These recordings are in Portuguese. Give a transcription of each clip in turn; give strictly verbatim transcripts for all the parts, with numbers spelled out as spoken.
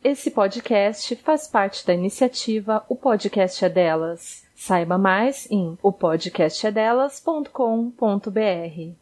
Esse podcast faz parte da iniciativa O Podcast é Delas. Saiba mais em o podcast é delas ponto com ponto b r.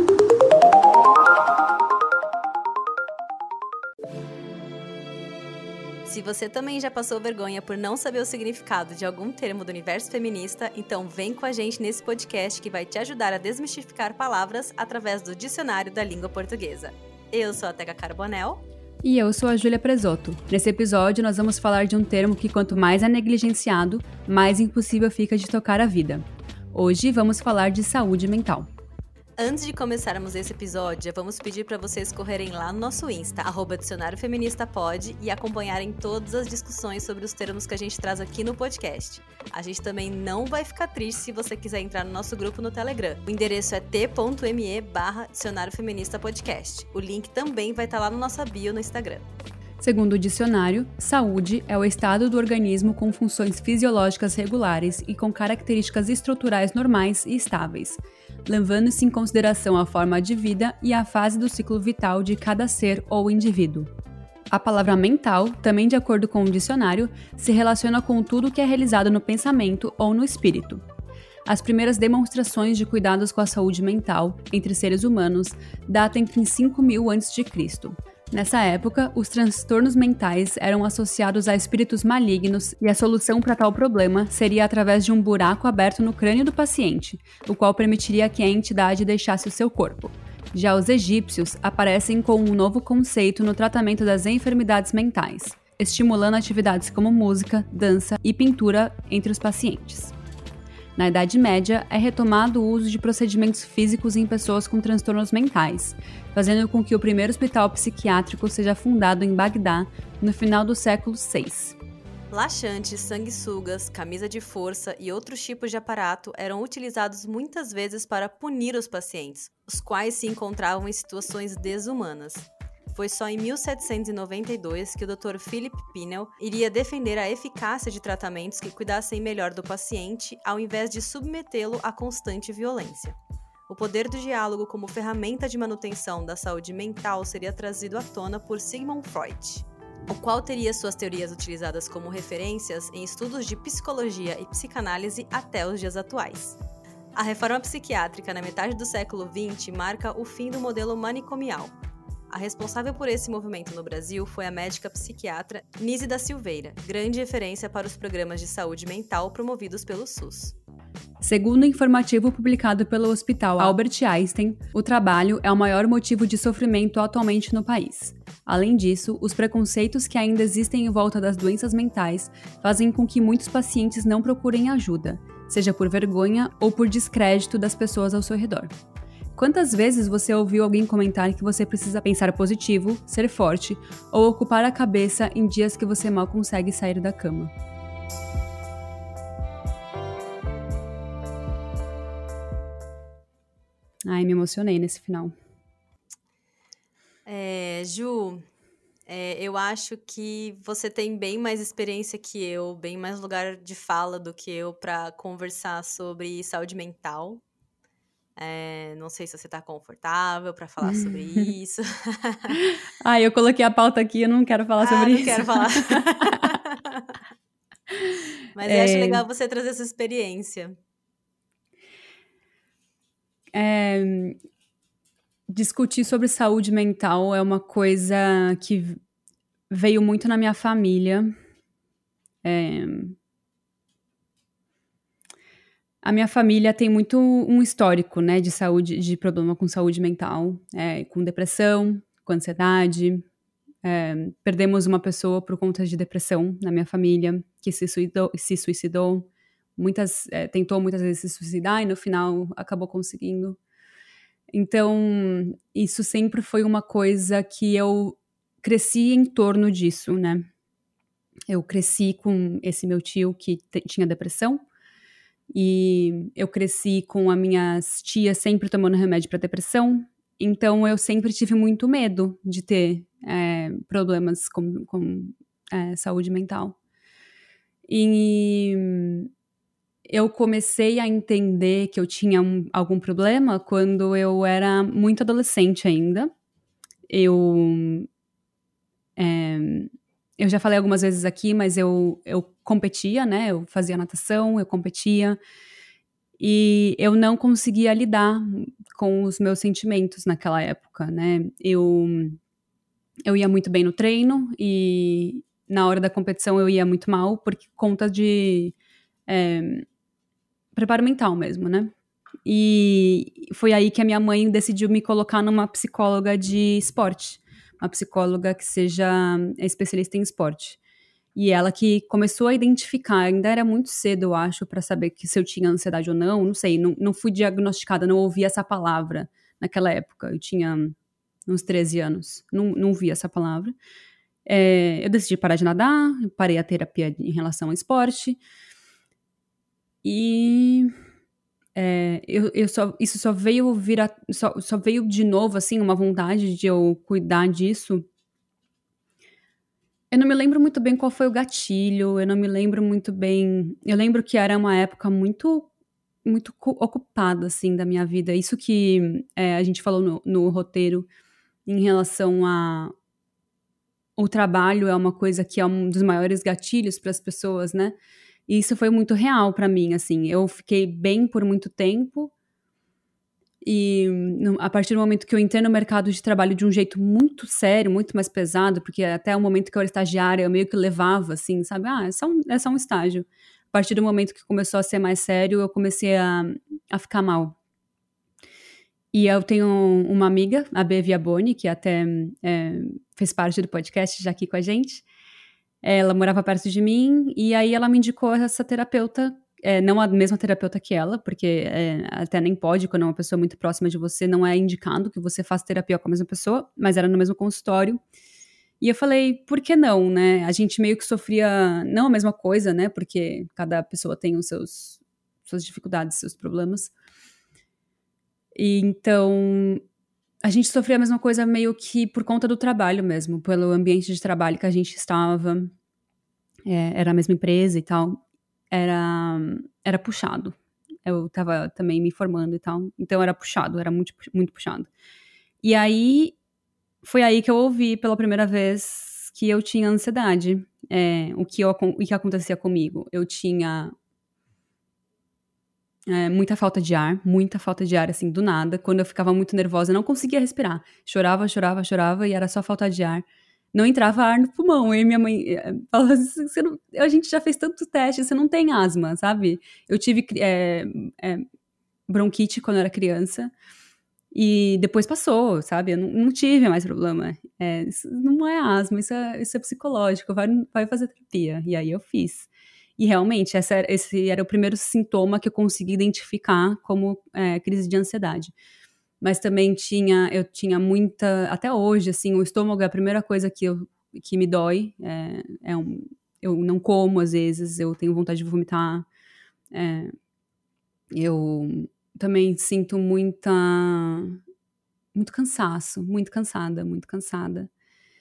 Se você também já passou vergonha por não saber o significado de algum termo do universo feminista, então vem com a gente nesse podcast que vai te ajudar a desmistificar palavras através do dicionário da língua portuguesa. Eu sou a Teca Carbonell. E eu sou a Júlia Presotto. Nesse episódio, nós vamos falar de um termo que quanto mais é negligenciado, mais impossível fica de tocar a vida. Hoje vamos falar de saúde mental. Antes de começarmos esse episódio, já vamos pedir para vocês correrem lá no nosso Insta, arroba Dicionário Feminista Pod, e acompanharem todas as discussões sobre os termos que a gente traz aqui no podcast. A gente também não vai ficar triste se você quiser entrar no nosso grupo no Telegram. O endereço é t.me barra Dicionário Feminista Podcast. O link também vai estar lá no nossa bio no Instagram. Segundo o dicionário, saúde é o estado do organismo com funções fisiológicas regulares e com características estruturais normais e estáveis, levando-se em consideração a forma de vida e a fase do ciclo vital de cada ser ou indivíduo. A palavra mental, também de acordo com o dicionário, se relaciona com tudo que é realizado no pensamento ou no espírito. As primeiras demonstrações de cuidados com a saúde mental entre seres humanos datam em cinco mil antes de Cristo. Nessa época, os transtornos mentais eram associados a espíritos malignos e a solução para tal problema seria através de um buraco aberto no crânio do paciente, o qual permitiria que a entidade deixasse o seu corpo. Já os egípcios aparecem com um novo conceito no tratamento das enfermidades mentais, estimulando atividades como música, dança e pintura entre os pacientes. Na Idade Média, é retomado o uso de procedimentos físicos em pessoas com transtornos mentais, fazendo com que o primeiro hospital psiquiátrico seja fundado em Bagdá no final do século seis. Laxantes, sanguessugas, camisa de força e outros tipos de aparato eram utilizados muitas vezes para punir os pacientes, os quais se encontravam em situações desumanas. Foi só em mil setecentos e noventa e dois que o doutor Philip Pinel iria defender a eficácia de tratamentos que cuidassem melhor do paciente, ao invés de submetê-lo à constante violência. O poder do diálogo como ferramenta de manutenção da saúde mental seria trazido à tona por Sigmund Freud, o qual teria suas teorias utilizadas como referências em estudos de psicologia e psicanálise até os dias atuais. A reforma psiquiátrica na metade do século vinte marca o fim do modelo manicomial. A responsável por esse movimento no Brasil foi a médica psiquiatra Nise da Silveira, grande referência para os programas de saúde mental promovidos pelo SUS. Segundo o informativo publicado pelo Hospital Albert Einstein, o trabalho é o maior motivo de sofrimento atualmente no país. Além disso, os preconceitos que ainda existem em volta das doenças mentais fazem com que muitos pacientes não procurem ajuda, seja por vergonha ou por descrédito das pessoas ao seu redor. Quantas vezes você ouviu alguém comentar que você precisa pensar positivo, ser forte ou ocupar a cabeça em dias que você mal consegue sair da cama? Ai, me emocionei nesse final. É, Ju, é, eu acho que você tem bem mais experiência que eu, bem mais lugar de fala do que eu para conversar sobre saúde mental. É, não sei se você tá confortável para falar sobre isso. Ah, eu coloquei a pauta aqui, eu não quero falar ah, sobre não isso. Quero falar. Mas é... eu acho legal você trazer essa experiência. É... Discutir sobre saúde mental é uma coisa que veio muito na minha família. É... A minha família tem muito um histórico, né, de saúde, de problema com saúde mental, é, com depressão, com ansiedade. É, perdemos uma pessoa por conta de depressão na minha família, que se suicidou, se suicidou. Muitas, é, tentou muitas vezes se suicidar e no final acabou conseguindo. Então, isso sempre foi uma coisa que eu cresci em torno disso, né? Eu cresci com esse meu tio que t- tinha depressão. E eu cresci com as minhas tias sempre tomando remédio para depressão, então eu sempre tive muito medo de ter é, problemas com, com é, saúde mental. E eu comecei a entender que eu tinha um, algum problema quando eu era muito adolescente ainda. Eu é, eu já falei algumas vezes aqui, mas eu, eu competia, né? Eu fazia natação, eu competia. E eu não conseguia lidar com os meus sentimentos naquela época, né? Eu, eu ia muito bem no treino e na hora da competição eu ia muito mal por conta de é, preparo mental mesmo, né? E foi aí que a minha mãe decidiu me colocar numa psicóloga de esporte. Uma psicóloga que seja especialista em esporte. E ela que começou a identificar, ainda era muito cedo, eu acho, para saber que se eu tinha ansiedade ou não, não sei, não, não fui diagnosticada, não ouvi essa palavra naquela época. Eu tinha uns treze anos, não, não vi essa palavra. É, eu decidi parar de nadar, parei a terapia em relação ao esporte. E é, eu, eu só, isso só veio virar, só, só veio de novo, assim, uma vontade de eu cuidar disso. Eu não me lembro muito bem qual foi o gatilho, eu não me lembro muito bem... Eu lembro que era uma época muito, muito ocupada, assim, da minha vida. Isso que é, a gente falou no, no roteiro em relação a... O trabalho é uma coisa que é um dos maiores gatilhos para as pessoas, né? E isso foi muito real para mim, assim. Eu fiquei bem por muito tempo. E a partir do momento que eu entrei no mercado de trabalho de um jeito muito sério, muito mais pesado, porque até o momento que eu era estagiária, eu meio que levava, assim, sabe? Ah, é só um, é só um estágio. A partir do momento que começou a ser mais sério, eu comecei a, a ficar mal. E eu tenho uma amiga, a Bea Viaboni, que até é, fez parte do podcast já aqui com a gente. Ela morava perto de mim, e aí ela me indicou essa terapeuta. É, não a mesma terapeuta que ela, porque é, até nem pode, quando é uma pessoa muito próxima de você, não é indicado que você faça terapia com a mesma pessoa, mas era no mesmo consultório. E eu falei, por que não, né? A gente meio que sofria, não a mesma coisa, né? Porque cada pessoa tem os seus, suas dificuldades, seus problemas. E então, a gente sofria a mesma coisa meio que por conta do trabalho mesmo, pelo ambiente de trabalho que a gente estava, é, era a mesma empresa e tal. Era, era puxado. Eu tava também me formando e tal. Então era puxado, era muito, muito puxado. E aí, foi aí que eu ouvi pela primeira vez que eu tinha ansiedade. É, o, que eu, o que acontecia comigo? Eu tinha é, muita falta de ar, muita falta de ar, assim, do nada. Quando eu ficava muito nervosa, eu não conseguia respirar. Chorava, chorava, chorava e era só falta de ar. Não entrava ar no pulmão. E minha mãe falava assim, você não, a gente já fez tanto teste, você não tem asma, sabe? Eu tive é, é, bronquite quando eu era criança e depois passou, sabe? Eu não, não tive mais problema. É, isso não é asma, isso é, isso é psicológico, vai, vai fazer terapia. E aí eu fiz. E realmente, essa, esse era o primeiro sintoma que eu consegui identificar como é, crise de ansiedade. Mas também tinha, eu tinha muita, até hoje, assim, o estômago é a primeira coisa que, eu, que me dói, é, é um, eu não como às vezes, eu tenho vontade de vomitar, é, eu também sinto muita, muito cansaço, muito cansada, muito cansada.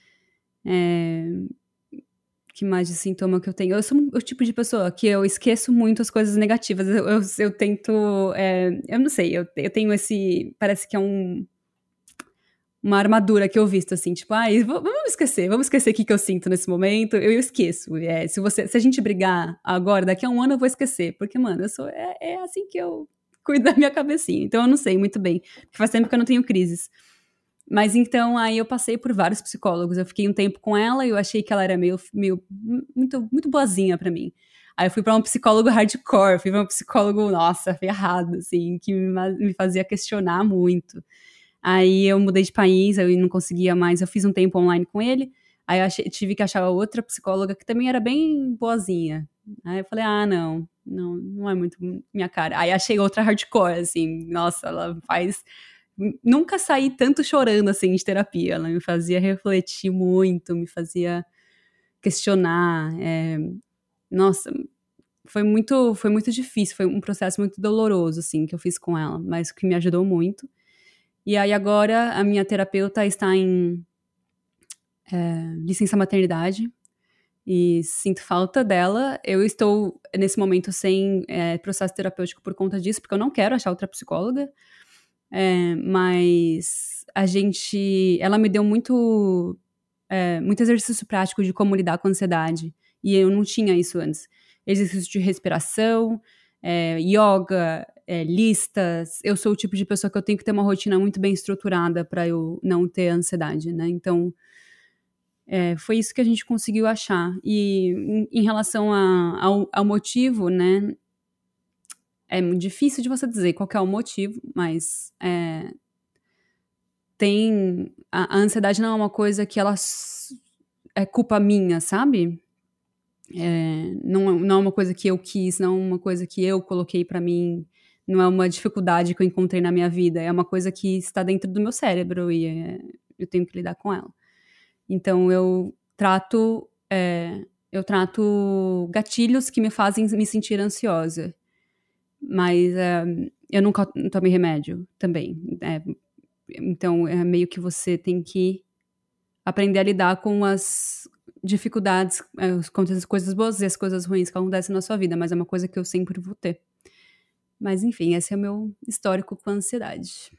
É, que mais de sintoma que eu tenho? Eu sou o tipo de pessoa que eu esqueço muito as coisas negativas. Eu, eu, eu tento... É, eu não sei, eu, eu tenho esse... Parece que é um... Uma armadura que eu visto, assim, tipo, ah, vamos esquecer, vamos esquecer o que, que eu sinto nesse momento. Eu, eu esqueço. É, se, você, se a gente brigar agora, daqui a um ano eu vou esquecer. Porque, mano, eu sou, é, é assim que eu cuido da minha cabecinha. Então eu não sei muito bem. Porque faz tempo que eu não tenho crises. Mas então, aí eu passei por vários psicólogos. Eu fiquei um tempo com ela e eu achei que ela era meio, meio muito, muito boazinha pra mim. Aí eu fui pra um psicólogo hardcore, fui pra um psicólogo, nossa, ferrado, assim, que me, me fazia questionar muito. Aí eu mudei de país, eu não conseguia mais, eu fiz um tempo online com ele, aí eu achei, tive que achar outra psicóloga que também era bem boazinha. Aí eu falei, ah, não, não, não é muito minha cara. Aí achei outra hardcore, assim, nossa, ela faz... Nunca saí tanto chorando, assim, de terapia. Ela me fazia refletir muito, me fazia questionar. É... Nossa, foi muito, foi muito difícil, foi um processo muito doloroso, assim, que eu fiz com ela, mas que me ajudou muito. E aí agora a minha terapeuta está em é, licença maternidade e sinto falta dela. Eu estou, nesse momento, sem é, processo terapêutico por conta disso, porque eu não quero achar outra psicóloga. É, mas a gente, ela me deu muito é, muito exercício prático de como lidar com a ansiedade. E eu não tinha isso antes. Exercício de respiração, é, yoga, é, listas. Eu sou o tipo de pessoa que eu tenho que ter uma rotina muito bem estruturada para eu não ter ansiedade, né? Então, é, foi isso que a gente conseguiu achar. E em, em relação a, ao, ao motivo, né? É muito difícil de você dizer qual que é o motivo, mas é, tem... A, a ansiedade não é uma coisa que ela é culpa minha, sabe? É, não, não é uma coisa que eu quis, não é uma coisa que eu coloquei pra mim, não é uma dificuldade que eu encontrei na minha vida, é uma coisa que está dentro do meu cérebro e é, eu tenho que lidar com ela. Então eu trato, é, eu trato gatilhos que me fazem me sentir ansiosa, mas é, eu nunca tomei remédio também. É, então é meio que você tem que aprender a lidar com as dificuldades, com as coisas boas e as coisas ruins que acontecem na sua vida, mas é uma coisa que eu sempre vou ter. Mas enfim, esse é o meu histórico com a ansiedade.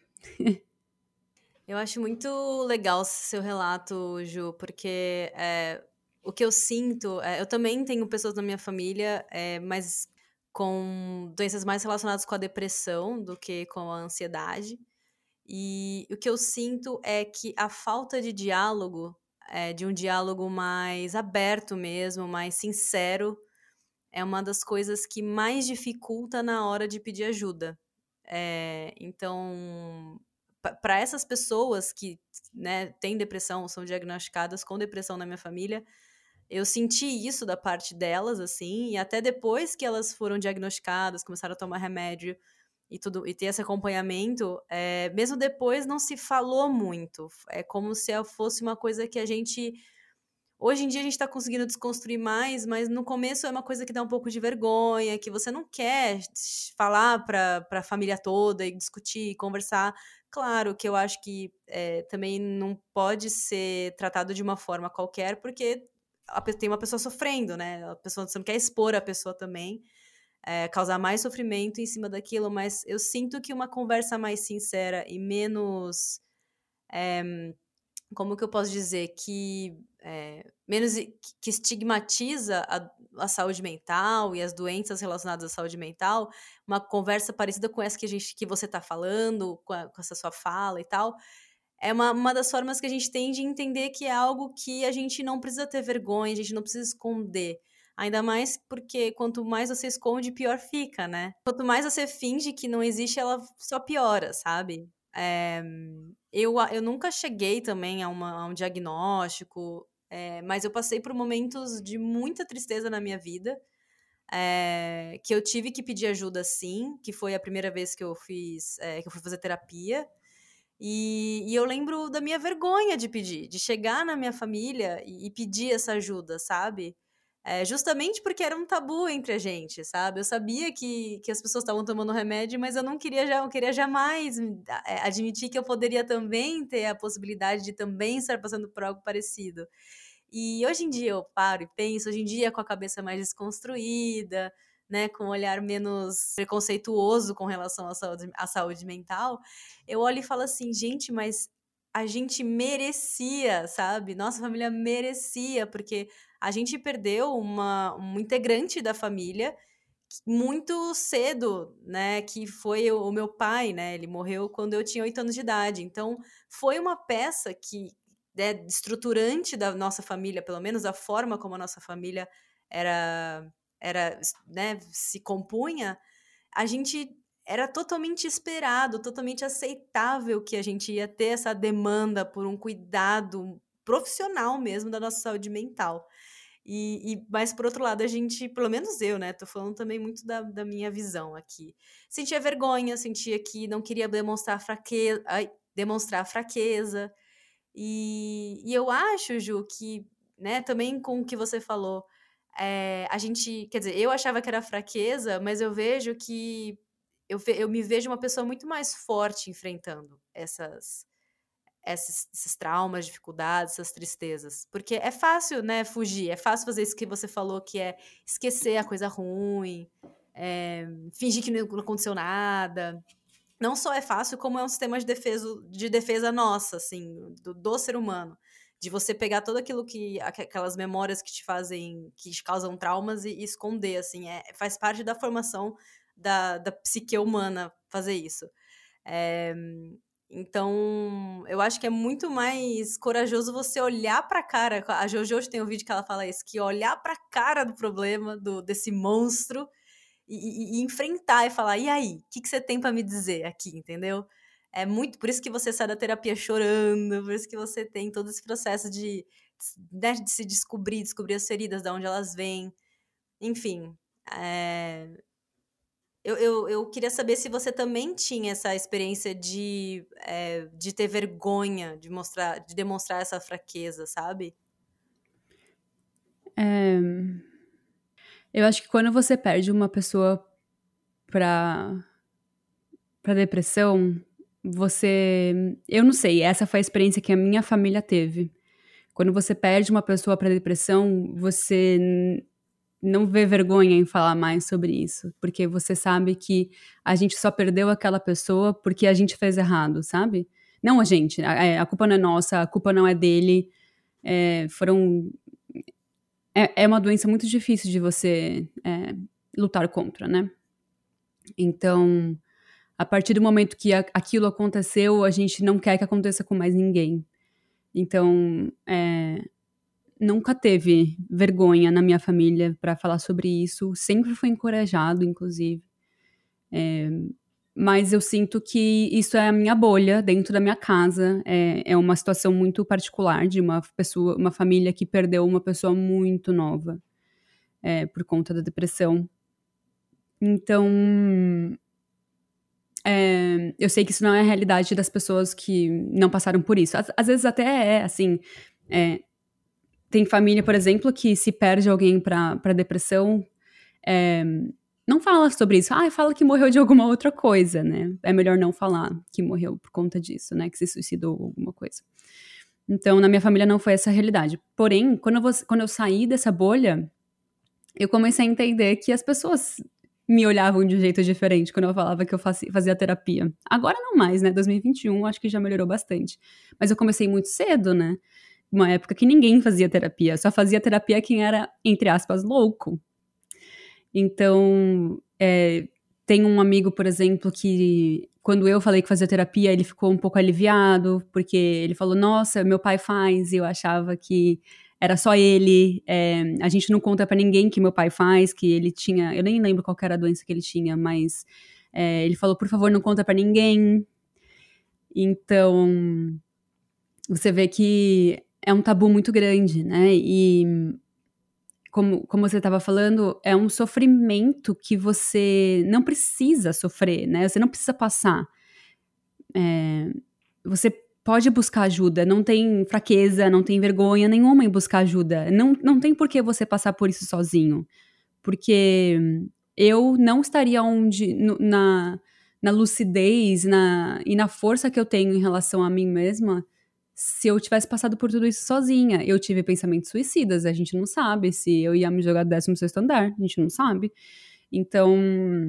Eu acho muito legal seu relato, Ju, porque é, o que eu sinto... É, eu também tenho pessoas na minha família, é, mas com doenças mais relacionadas com a depressão do que com a ansiedade. E o que eu sinto é que a falta de diálogo, é, de um diálogo mais aberto mesmo, mais sincero, é uma das coisas que mais dificulta na hora de pedir ajuda. É, então, para essas pessoas que, né, têm depressão, são diagnosticadas com depressão na minha família, eu senti isso da parte delas, assim, e até depois que elas foram diagnosticadas, começaram a tomar remédio e tudo, e ter esse acompanhamento, é, mesmo depois não se falou muito. É como se fosse uma coisa que a gente... Hoje em dia a gente tá conseguindo desconstruir mais, mas no começo é uma coisa que dá um pouco de vergonha, que você não quer falar pra, pra família toda e discutir, conversar. Claro que eu acho que é, também não pode ser tratado de uma forma qualquer, porque a, tem uma pessoa sofrendo, né? A pessoa, você não quer expor a pessoa também, é, causar mais sofrimento em cima daquilo, mas eu sinto que uma conversa mais sincera e menos... É, como que eu posso dizer, que é, menos que estigmatiza a, a saúde mental e as doenças relacionadas à saúde mental, uma conversa parecida com essa que, a gente, que você está falando, com, a, com essa sua fala e tal, é uma, uma das formas que a gente tem de entender que é algo que a gente não precisa ter vergonha, a gente não precisa esconder. Ainda mais porque quanto mais você esconde, pior fica, né? Quanto mais você finge que não existe, ela só piora, sabe? É, eu, eu nunca cheguei também a, uma, a um diagnóstico, é, mas eu passei por momentos de muita tristeza na minha vida, é, que eu tive que pedir ajuda sim, que foi a primeira vez que eu fiz, é, que eu fui fazer terapia, e, e eu lembro da minha vergonha de pedir, de chegar na minha família e, e pedir essa ajuda, sabe? É, justamente porque era um tabu entre a gente, sabe? Eu sabia que, que as pessoas estavam tomando remédio, mas eu não queria, já, eu queria jamais admitir que eu poderia também ter a possibilidade de também estar passando por algo parecido. E hoje em dia eu paro e penso, hoje em dia com a cabeça mais desconstruída, né, com um olhar menos preconceituoso com relação à saúde, à saúde mental, eu olho e falo assim, gente, mas a gente merecia, sabe? Nossa família merecia, porque a gente perdeu uma, um integrante da família muito cedo, né, que foi o, o meu pai, né, ele morreu quando eu tinha oito anos de idade, então foi uma peça que, né, estruturante da nossa família, pelo menos a forma como a nossa família era, era, né, se compunha, a gente era totalmente esperado, totalmente aceitável que a gente ia ter essa demanda por um cuidado profissional mesmo da nossa saúde mental. E, e, mas, por outro lado, a gente, pelo menos eu, né, tô falando também muito da, da minha visão aqui, sentia vergonha, sentia que não queria demonstrar fraqueza, ai, demonstrar fraqueza, e, e eu acho, Ju, que, né, também com o que você falou, é, a gente, quer dizer, eu achava que era fraqueza, mas eu vejo que eu, eu me vejo uma pessoa muito mais forte enfrentando essas, esses, esses traumas, dificuldades, essas tristezas. Porque é fácil, né, fugir, é fácil fazer isso que você falou, que é esquecer a coisa ruim, é, fingir que não aconteceu nada. Não só é fácil, como é um sistema de defesa, de defesa nossa, assim, do, do ser humano. de você pegar tudo aquilo que, aquelas memórias que te fazem, que te causam traumas e, e esconder, assim, é, faz parte da formação da, da psique humana fazer isso. É, então, eu acho que é muito mais corajoso você olhar pra cara, a Jojo hoje tem um vídeo que ela fala isso, que olhar pra cara do problema, do, desse monstro, e, e, e enfrentar e falar, e aí, o que, que você tem pra me dizer aqui, entendeu? É muito, por isso que você sai da terapia chorando, por isso que você tem todo esse processo de, de, de se descobrir, descobrir as feridas, de onde elas vêm, enfim, é... Eu, eu, eu queria saber se você também tinha essa experiência de, é, de ter vergonha de, mostrar, de demonstrar essa fraqueza, sabe? É... Eu acho que quando você perde uma pessoa pra, pra depressão, você... Eu não sei, essa foi a experiência que a minha família teve. Quando você perde uma pessoa pra depressão, você não vê vergonha em falar mais sobre isso, porque você sabe que a gente só perdeu aquela pessoa porque a gente fez errado, sabe? Não a gente, a, a culpa não é nossa, a culpa não é dele, é, foram... É, é uma doença muito difícil de você é, lutar contra, né? Então, a partir do momento que a, aquilo aconteceu, a gente não quer que aconteça com mais ninguém. Então, é... nunca teve vergonha na minha família para falar sobre isso, sempre foi encorajado, inclusive. É, mas eu sinto que isso é a minha bolha dentro da minha casa, é, é uma situação muito particular de uma pessoa, uma família que perdeu uma pessoa muito nova é, por conta da depressão. Então, é, eu sei que isso não é a realidade das pessoas que não passaram por isso. Às, às vezes até é, assim... É, tem família, por exemplo, que se perde alguém pra, pra depressão, é, não fala sobre isso. Ah, fala que morreu de alguma outra coisa, né? É melhor não falar que morreu por conta disso, né? Que se suicidou ou alguma coisa. Então, na minha família não foi essa a realidade. Porém, quando eu, vou, quando eu saí dessa bolha, eu comecei a entender que as pessoas me olhavam de um jeito diferente quando eu falava que eu fazia, fazia terapia. Agora não mais, né? dois mil e vinte e um, acho que já melhorou bastante. Mas eu comecei muito cedo, né? Uma época que ninguém fazia terapia, só fazia terapia quem era, entre aspas, louco. Então, é, tem um amigo, por exemplo, que quando eu falei que fazia terapia, ele ficou um pouco aliviado, porque ele falou, nossa, meu pai faz, e eu achava que era só ele, é, a gente não conta pra ninguém que meu pai faz, que ele tinha, eu nem lembro qual era a doença que ele tinha, mas é, ele falou, por favor, não conta pra ninguém. Então, você vê que é um tabu muito grande, né? E como, como você estava falando, é um sofrimento que você não precisa sofrer, né? Você não precisa passar. É, você pode buscar ajuda, não tem fraqueza, não tem vergonha nenhuma em buscar ajuda. Não, não tem por que você passar por isso sozinho. Porque eu não estaria onde, no, na, na lucidez na, e na força que eu tenho em relação a mim mesma se eu tivesse passado por tudo isso sozinha. Eu tive pensamentos suicidas, a gente não sabe se eu ia me jogar do décimo sexto andar, a gente não sabe. Então,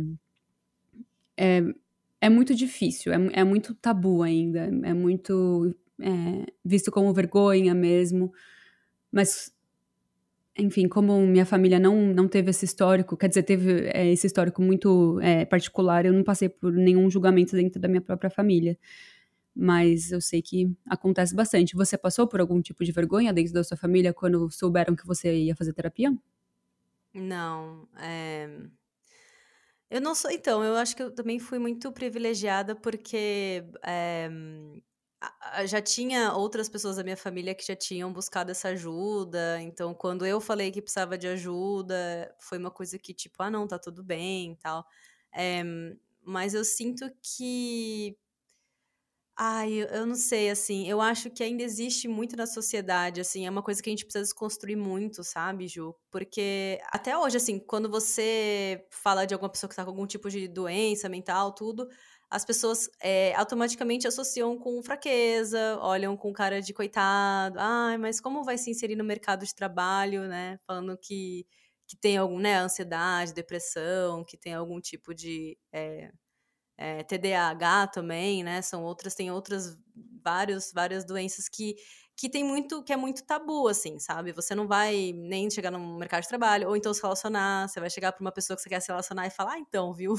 é, é muito difícil, é, é muito tabu ainda, é muito é, visto como vergonha mesmo, mas, enfim, como minha família não, não teve esse histórico, quer dizer, teve é, esse histórico muito é, particular, eu não passei por nenhum julgamento dentro da minha própria família. Mas eu sei que acontece bastante. Você passou por algum tipo de vergonha dentro da sua família quando souberam que você ia fazer terapia? Não, é... eu não sou... Então, eu acho que eu também fui muito privilegiada porque é... já tinha outras pessoas da minha família que já tinham buscado essa ajuda. Então, quando eu falei que precisava de ajuda, foi uma coisa que tipo, ah, não, tá tudo bem e tal. É... Mas eu sinto que... Ai, eu, eu não sei, assim, eu acho que ainda existe muito na sociedade, assim, é uma coisa que a gente precisa desconstruir muito, sabe, Ju? Porque até hoje, assim, quando você fala de alguma pessoa que tá com algum tipo de doença mental, tudo, as pessoas é, automaticamente associam com fraqueza, olham com cara de coitado, ai, mas como vai se inserir no mercado de trabalho, né? Falando que, que tem algum, né, ansiedade, depressão, que tem algum tipo de... É, É, T D A H também, né? São outras, tem outras vários, várias doenças que, que tem muito, que é muito tabu, assim, sabe? Você não vai nem chegar no mercado de trabalho, ou então se relacionar, você vai chegar pra uma pessoa que você quer se relacionar e falar, ah, então, viu?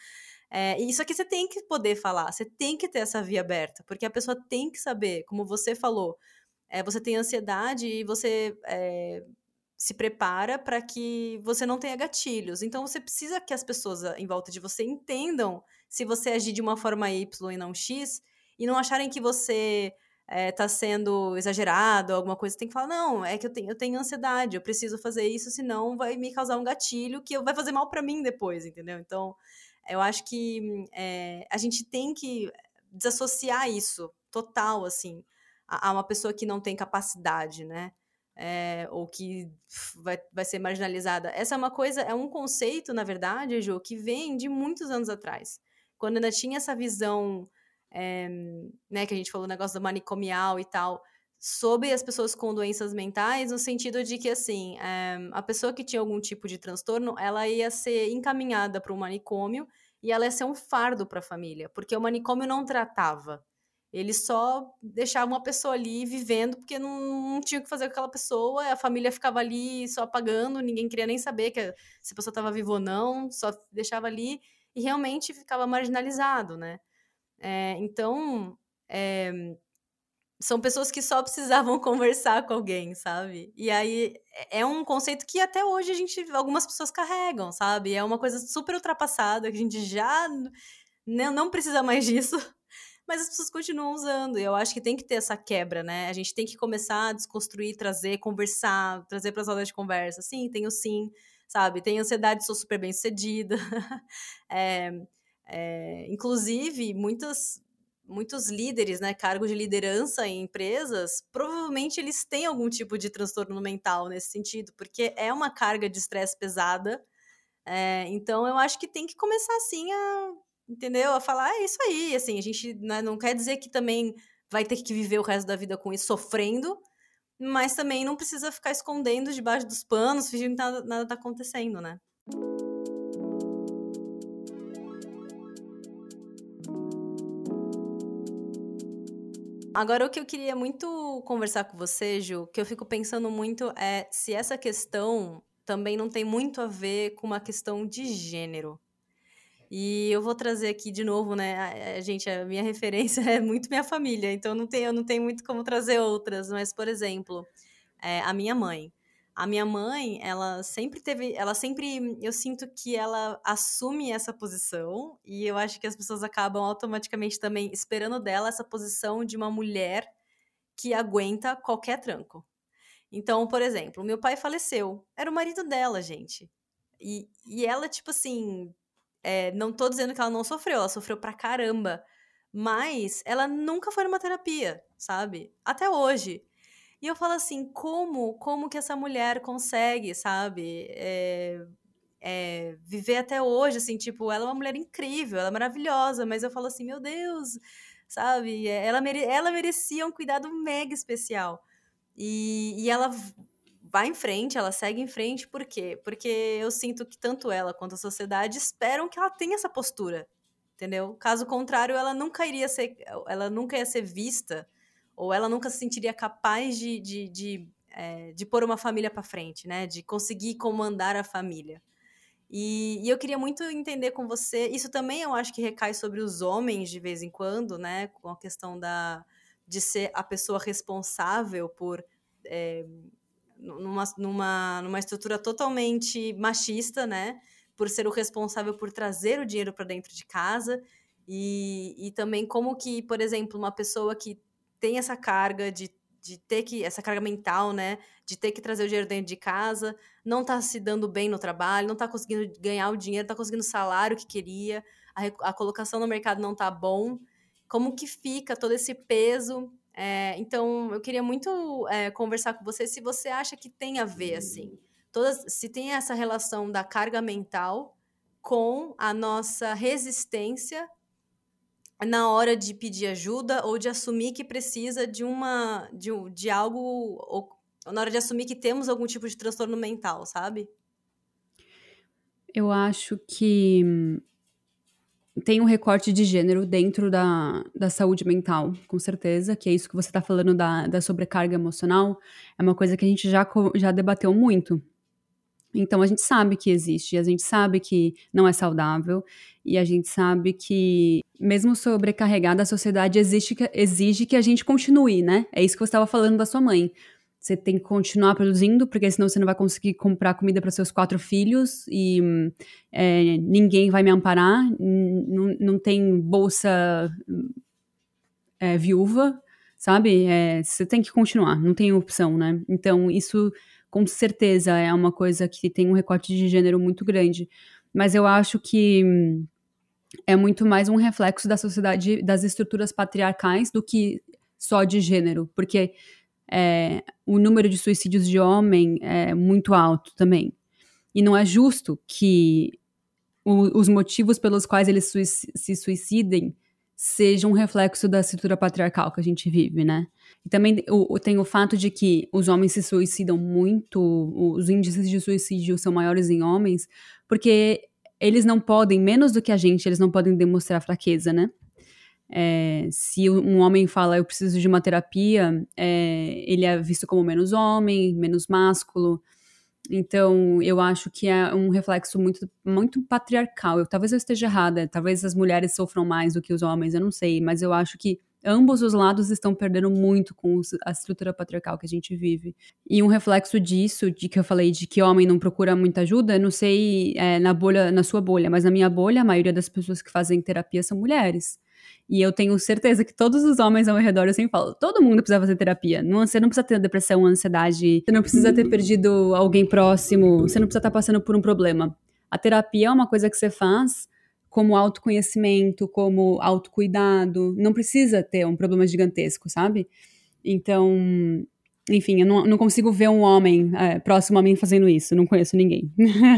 É, e isso aqui você tem que poder falar, você tem que ter essa via aberta, porque a pessoa tem que saber, como você falou, é, você tem ansiedade e você é, se prepara para que você não tenha gatilhos. Então, você precisa que as pessoas em volta de você entendam se você agir de uma forma Y e não X, e não acharem que você é, tá sendo exagerado, alguma coisa. Você tem que falar, não, é que eu tenho, eu tenho ansiedade, eu preciso fazer isso, senão vai me causar um gatilho que vai fazer mal para mim depois, entendeu? Então, eu acho que é, a gente tem que desassociar isso total, assim, a, a uma pessoa que não tem capacidade, né? É, ou que vai, vai ser marginalizada. Essa é uma coisa, é um conceito, na verdade, Ju, que vem de muitos anos atrás. Quando ainda tinha essa visão, é, né, que a gente falou, o negócio do manicomial e tal, sobre as pessoas com doenças mentais, no sentido de que, assim, é, a pessoa que tinha algum tipo de transtorno, ela ia ser encaminhada para um manicômio e ela ia ser um fardo para a família, porque o manicômio não tratava. Ele só deixava uma pessoa ali vivendo, porque não, não tinha o que fazer com aquela pessoa, a família ficava ali só pagando, ninguém queria nem saber que a, se a pessoa estava viva ou não, só deixava ali e realmente ficava marginalizado, né? É, então, é, são pessoas que só precisavam conversar com alguém, sabe? E aí é um conceito que até hoje a gente, algumas pessoas carregam, sabe? É uma coisa super ultrapassada, que a gente já não, não precisa mais disso, mas as pessoas continuam usando. E eu acho que tem que ter essa quebra, né? A gente tem que começar a desconstruir, trazer, conversar, trazer para as rodas de conversa. Sim, tenho sim, sabe? Tenho ansiedade, sou super bem sucedida. é, é, inclusive, muitas... muitos líderes, né, cargos de liderança em empresas, provavelmente eles têm algum tipo de transtorno mental nesse sentido, porque é uma carga de estresse pesada. É, então, eu acho que tem que começar, assim, a, entendeu? A falar, é isso aí, assim, a gente, né, não quer dizer que também vai ter que viver o resto da vida com isso, sofrendo, mas também não precisa ficar escondendo debaixo dos panos, fingindo que nada, nada tá acontecendo, né? Agora, o que eu queria muito conversar com você, Ju, que eu fico pensando muito é se essa questão também não tem muito a ver com uma questão de gênero. E eu vou trazer aqui de novo, né? A, a gente, a minha referência é muito minha família, então não tem, eu não tenho muito como trazer outras, mas, por exemplo, é, a minha mãe. A minha mãe, ela sempre teve, ela sempre, eu sinto que ela assume essa posição e eu acho que as pessoas acabam automaticamente também esperando dela essa posição de uma mulher que aguenta qualquer tranco. Então, por exemplo, meu pai faleceu, era o marido dela, gente. E, e ela, tipo assim, é, não tô dizendo que ela não sofreu, ela sofreu pra caramba, mas ela nunca foi numa terapia, sabe? Até hoje. E eu falo assim, como, como que essa mulher consegue, sabe, é, é, viver até hoje, assim, tipo, ela é uma mulher incrível, ela é maravilhosa, mas eu falo assim, meu Deus, sabe, ela, mere ela merecia um cuidado mega especial. E, e ela vai em frente, ela segue em frente, por quê? Porque eu sinto que tanto ela quanto a sociedade esperam que ela tenha essa postura, entendeu? Caso contrário, ela nunca iria ser, ela nunca ia ser vista, ou ela nunca se sentiria capaz de, de, de, é, de pôr uma família para frente, né? De conseguir comandar a família. E, e eu queria muito entender com você, isso também eu acho que recai sobre os homens de vez em quando, né? Com a questão da, de ser a pessoa responsável por... É, numa, numa, numa estrutura totalmente machista, né? Por ser o responsável por trazer o dinheiro para dentro de casa. E, e também como que, por exemplo, uma pessoa que tem essa carga de, de ter que, essa carga mental, né? De ter que trazer o dinheiro dentro de casa, não tá se dando bem no trabalho, não tá conseguindo ganhar o dinheiro, tá conseguindo o salário que queria, a, a colocação no mercado não tá bom. Como que fica todo esse peso? É, então, eu queria muito é, conversar com você se você acha que tem a ver, assim. Todas, se tem essa relação da carga mental com a nossa resistência na hora de pedir ajuda ou de assumir que precisa de uma de, de algo, ou na hora de assumir que temos algum tipo de transtorno mental, sabe? Eu acho que tem um recorte de gênero dentro da, da saúde mental, com certeza, que é isso que você está falando da, da sobrecarga emocional, é uma coisa que a gente já, já debateu muito. Então, a gente sabe que existe, a gente sabe que não é saudável, e a gente sabe que, mesmo sobrecarregada, a sociedade exige que, exige que a gente continue, né? É isso que você estava falando da sua mãe. Você tem que continuar produzindo, porque senão você não vai conseguir comprar comida para seus quatro filhos e é, ninguém vai me amparar, n- não tem bolsa é, viúva, sabe? É, você tem que continuar, não tem opção, né? Então, isso com certeza é uma coisa que tem um recorte de gênero muito grande. Mas eu acho que é muito mais um reflexo da sociedade, das estruturas patriarcais, do que só de gênero, porque É, o número de suicídios de homem é muito alto também. E não é justo que o, os motivos pelos quais eles sui se suicidem sejam um reflexo da estrutura patriarcal que a gente vive, né? E também o, tem o fato de que os homens se suicidam muito, os índices de suicídio são maiores em homens, porque eles não podem, menos do que a gente, eles não podem demonstrar fraqueza, né? É, se um homem fala eu preciso de uma terapia, é, ele é visto como menos homem, menos másculo. Então eu acho que é um reflexo muito, muito patriarcal. Eu, talvez eu esteja errada, talvez as mulheres sofram mais do que os homens, eu não sei, mas eu acho que ambos os lados estão perdendo muito com a estrutura patriarcal que a gente vive. E um reflexo disso, de que eu falei de que homem não procura muita ajuda, eu não sei é, na bolha, na sua bolha, mas na minha bolha a maioria das pessoas que fazem terapia são mulheres. E eu tenho certeza que todos os homens ao meu redor, eu sempre falo, todo mundo precisa fazer terapia. Não, você não precisa ter depressão, ansiedade, você não precisa ter perdido alguém próximo, você não precisa estar passando por um problema. A terapia é uma coisa que você faz como autoconhecimento, como autocuidado. Não precisa ter um problema gigantesco, sabe? Então, enfim, eu não, não consigo ver um homem é, próximo a mim fazendo isso. Não conheço ninguém.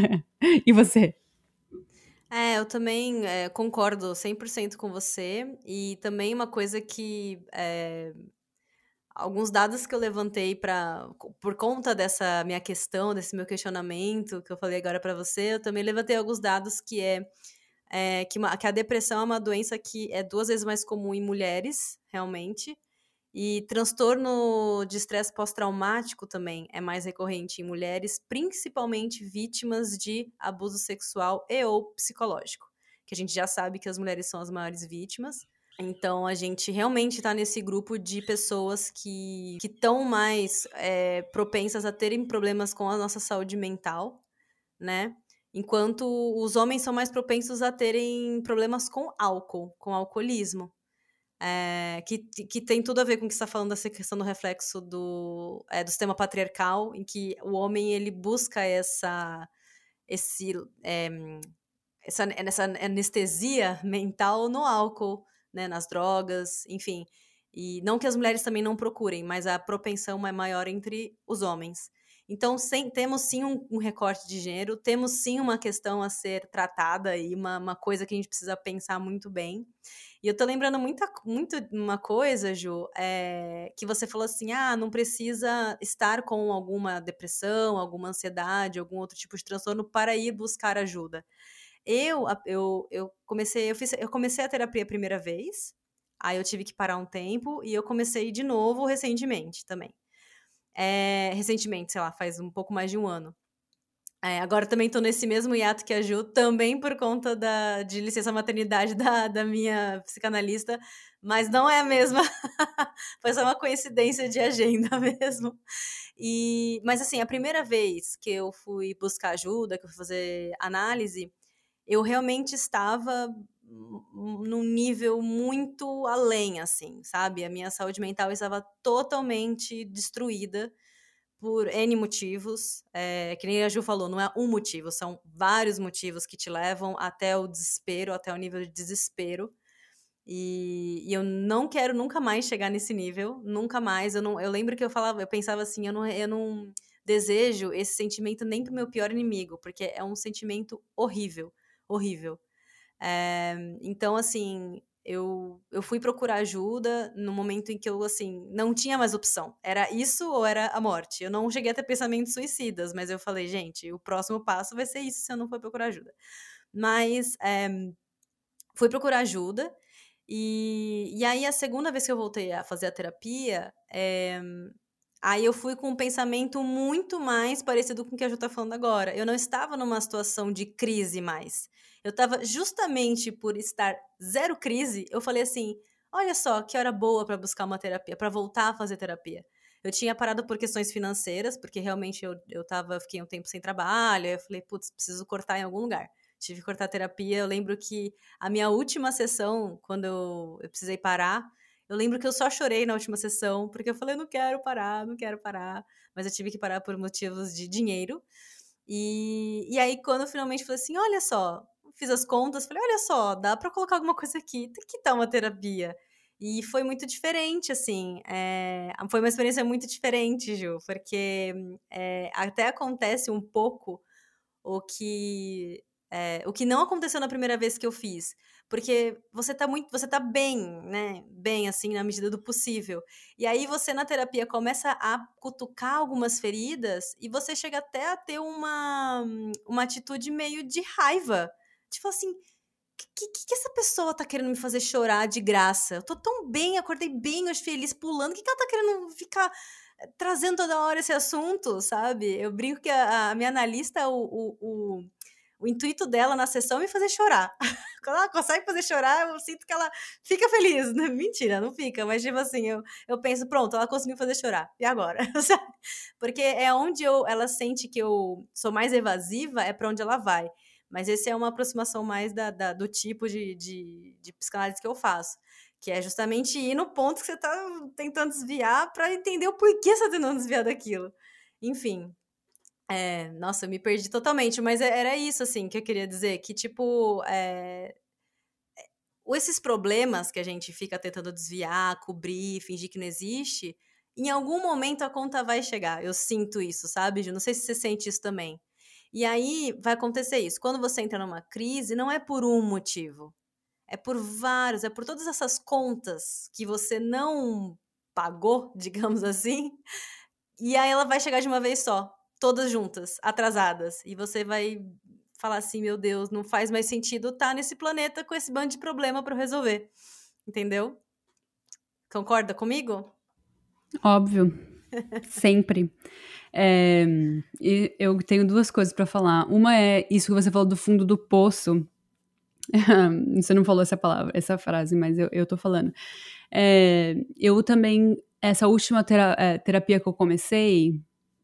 E você? É, eu também é, concordo cem por cento com você. E também uma coisa que... É, alguns dados que eu levantei pra, por conta dessa minha questão, desse meu questionamento que eu falei agora pra você, eu também levantei alguns dados que é, é que, uma, que a depressão é uma doença que é duas vezes mais comum em mulheres, realmente. E transtorno de estresse pós-traumático também é mais recorrente em mulheres, principalmente vítimas de abuso sexual e ou psicológico, que a gente já sabe que as mulheres são as maiores vítimas. Então, a gente realmente está nesse grupo de pessoas que estão mais é, propensas a terem problemas com a nossa saúde mental, né? Enquanto os homens são mais propensos a terem problemas com álcool, com alcoolismo. É, que, que tem tudo a ver com o que você está falando dessa questão do reflexo do, é, do sistema patriarcal, em que o homem ele busca essa, esse, é, essa, essa anestesia mental no álcool, né, nas drogas, enfim. E não que as mulheres também não procurem, mas a propensão é maior entre os homens. Então, sem, temos sim um, um recorte de gênero, temos sim uma questão a ser tratada e uma, uma coisa que a gente precisa pensar muito bem. E eu tô lembrando muita, muito uma coisa, Ju, é, que você falou assim, ah, não precisa estar com alguma depressão, alguma ansiedade, algum outro tipo de transtorno para ir buscar ajuda. Eu, eu, eu, comecei, eu, fiz, eu comecei a terapia a primeira vez, aí eu tive que parar um tempo e eu comecei de novo recentemente também. É, recentemente, sei lá, faz um pouco mais de um ano. É, agora também tô nesse mesmo hiato que a Ju, também por conta da, de licença maternidade da, da minha psicanalista, mas não é a mesma, foi só uma coincidência de agenda mesmo. E, mas assim, a primeira vez que eu fui buscar ajuda, que eu fui fazer análise, eu realmente estava num nível muito além, assim, sabe? A minha saúde mental estava totalmente destruída por N motivos, é, que nem a Ju falou, não é um motivo, são vários motivos que te levam até o desespero, até o nível de desespero, e, e eu não quero nunca mais chegar nesse nível, nunca mais, eu, não, eu lembro que eu falava, eu pensava assim, eu não, eu não desejo esse sentimento nem pro meu pior inimigo, porque é um sentimento horrível, horrível. É, então, assim, eu, eu fui procurar ajuda no momento em que eu, assim, não tinha mais opção. Era isso ou era a morte? Eu não cheguei a ter pensamentos suicidas, mas eu falei, gente, o próximo passo vai ser isso se eu não for procurar ajuda. Mas é, fui procurar ajuda. E, e aí, a segunda vez que eu voltei a fazer a terapia, é, aí eu fui com um pensamento muito mais parecido com o que a Ju tá falando agora. Eu não estava numa situação de crise mais. Eu estava, justamente por estar zero crise, eu falei assim, olha só, que hora boa para buscar uma terapia, para voltar a fazer terapia. Eu tinha parado por questões financeiras, porque realmente eu, eu tava, fiquei um tempo sem trabalho, aí eu falei, putz, preciso cortar em algum lugar. Tive que cortar a terapia, eu lembro que a minha última sessão, quando eu, eu precisei parar, eu lembro que eu só chorei na última sessão, porque eu falei, não quero parar, não quero parar, mas eu tive que parar por motivos de dinheiro. E, e aí, quando eu finalmente falei assim, olha só, fiz as contas, falei, olha só, dá pra colocar alguma coisa aqui, tem que dar uma terapia. E foi muito diferente, assim, é, foi uma experiência muito diferente, Ju, porque é, até acontece um pouco o que, é, o que não aconteceu na primeira vez que eu fiz, porque você tá muito, você tá bem, né, bem, assim, na medida do possível, e aí você na terapia começa a cutucar algumas feridas, e você chega até a ter uma, uma atitude meio de raiva, tipo assim, que, que, que essa pessoa tá querendo me fazer chorar de graça? Eu tô tão bem, acordei bem hoje, feliz, pulando. O que, que ela tá querendo ficar trazendo toda hora esse assunto, sabe? Eu brinco que a, a minha analista, o, o, o, o intuito dela na sessão é me fazer chorar. Quando ela consegue fazer chorar, eu sinto que ela fica feliz. Mentira, não fica. Mas, tipo assim, eu, eu penso, pronto, ela conseguiu fazer chorar. E agora? Porque é onde eu, ela sente que eu sou mais evasiva, é pra onde ela vai. Mas esse é uma aproximação mais da, da, do tipo de, de, de psicanálise que eu faço. Que é justamente ir no ponto que você está tentando desviar para entender o porquê você está tentando desviar daquilo. Enfim. É, nossa, eu me perdi totalmente. Mas era isso, assim, que eu queria dizer. Que, tipo... É, esses problemas que a gente fica tentando desviar, cobrir, fingir que não existe... Em algum momento a conta vai chegar. Eu sinto isso, sabe, Ju? Não sei se você sente isso também. E aí vai acontecer isso. Quando você entra numa crise, não é por um motivo. É por vários, é por todas essas contas que você não pagou, digamos assim. E aí ela vai chegar de uma vez só, todas juntas, atrasadas. E você vai falar assim, meu Deus, não faz mais sentido estar nesse planeta com esse bando de problema para resolver. Entendeu? Concorda comigo? Óbvio. Sempre. É, eu tenho duas coisas para falar. Uma é isso que você falou do fundo do poço. Você não falou essa palavra, essa frase, mas eu, eu tô falando. É, eu também, essa última tera, é, terapia que eu comecei,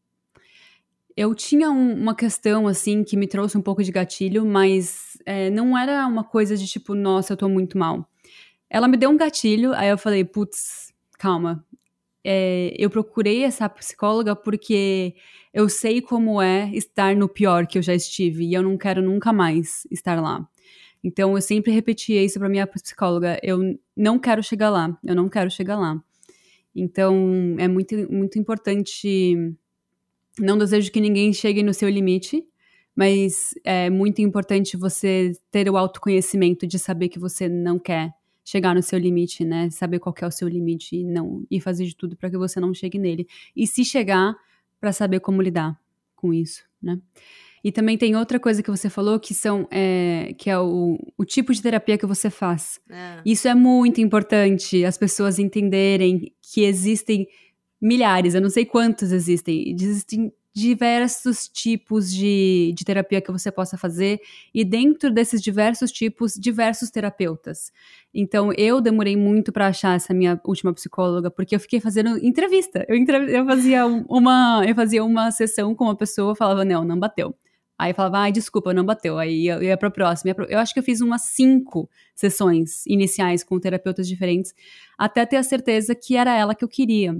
eu tinha um, uma questão, assim, que me trouxe um pouco de gatilho, mas é, não era uma coisa de tipo, nossa, eu tô muito mal. Ela me deu um gatilho, aí eu falei, putz, calma. É, eu procurei essa psicóloga porque eu sei como é estar no pior que eu já estive, e eu não quero nunca mais estar lá. Então, eu sempre repetia isso pra minha psicóloga, eu não quero chegar lá, eu não quero chegar lá. Então, é muito, muito importante, não desejo que ninguém chegue no seu limite, mas é muito importante você ter o autoconhecimento de saber que você não quer chegar no seu limite, né? Saber qual que é o seu limite e, não, e fazer de tudo para que você não chegue nele. E se chegar, para saber como lidar com isso, né? E também tem outra coisa que você falou, que, são, é, que é o, o tipo de terapia que você faz. É. Isso é muito importante, as pessoas entenderem que existem milhares, eu não sei quantos existem, existem diversos tipos de, de terapia que você possa fazer, e dentro desses diversos tipos, diversos terapeutas. Então, eu demorei muito para achar essa minha última psicóloga, porque eu fiquei fazendo entrevista. Eu, eu, fazia uma, eu fazia uma sessão com uma pessoa, falava, não, não bateu. Aí eu falava, ai, desculpa, não bateu. Aí eu ia pra próxima. Eu acho que eu fiz umas cinco sessões iniciais com terapeutas diferentes, até ter a certeza que era ela que eu queria.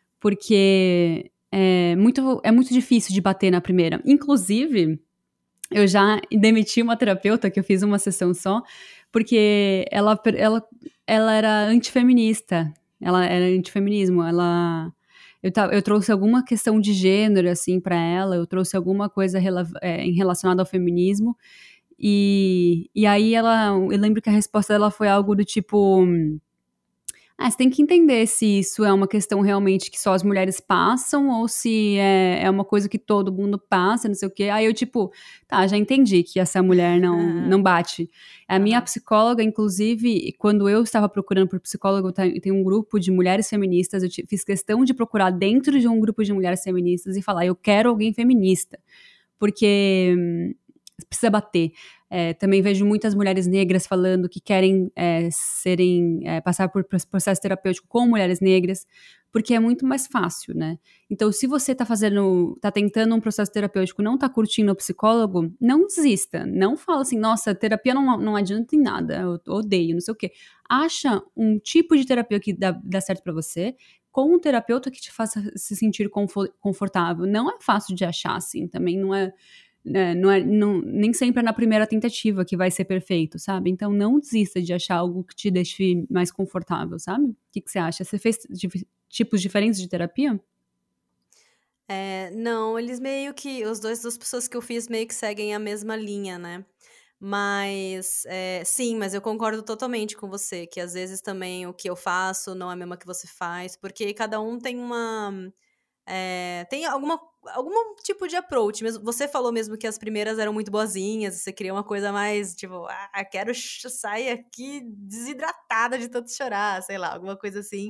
Porque é muito, é muito difícil de bater na primeira. Inclusive, eu já demiti uma terapeuta, que eu fiz uma sessão só, porque ela, ela, ela era antifeminista. Ela era antifeminismo. Ela... Eu, eu trouxe alguma questão de gênero, assim, pra ela, eu trouxe alguma coisa rela, é, relacionada ao feminismo, e, e aí ela, eu lembro que a resposta dela foi algo do tipo, Ah, você tem que entender se isso é uma questão realmente que só as mulheres passam ou se é, é uma coisa que todo mundo passa, não sei o quê. Aí eu, tipo, tá, já entendi que essa mulher não, não bate. A minha Uhum. psicóloga, inclusive, quando eu estava procurando por psicólogo, tem um grupo de mulheres feministas, eu fiz questão de procurar dentro de um grupo de mulheres feministas e falar, eu quero alguém feminista. Porque hum, precisa bater. É, também vejo muitas mulheres negras falando que querem é, serem, é, passar por processo terapêutico com mulheres negras, porque é muito mais fácil, né? Então, se você tá fazendo, tá tentando um processo terapêutico, não tá curtindo o psicólogo, não desista. Não fala assim, nossa, terapia não, não adianta em nada, eu odeio, não sei o quê. Acha um tipo de terapia que dá, dá certo pra você, com um terapeuta que te faça se sentir confortável. Não é fácil de achar, assim, também não é... É, não é, não, nem sempre é na primeira tentativa que vai ser perfeito, sabe? Então não desista de achar algo que te deixe mais confortável, sabe? O que, que você acha? Você fez de, tipos diferentes de terapia? É, não, eles meio que, os dois, duas pessoas que eu fiz meio que seguem a mesma linha, né? Mas, é, sim, mas eu concordo totalmente com você, que às vezes também o que eu faço não é a mesma que você faz, porque cada um tem uma... É, tem alguma, algum tipo de approach. Mesmo, você falou mesmo que as primeiras eram muito boazinhas, você queria uma coisa mais, tipo, ah, quero sair aqui desidratada de tanto chorar, sei lá, alguma coisa assim.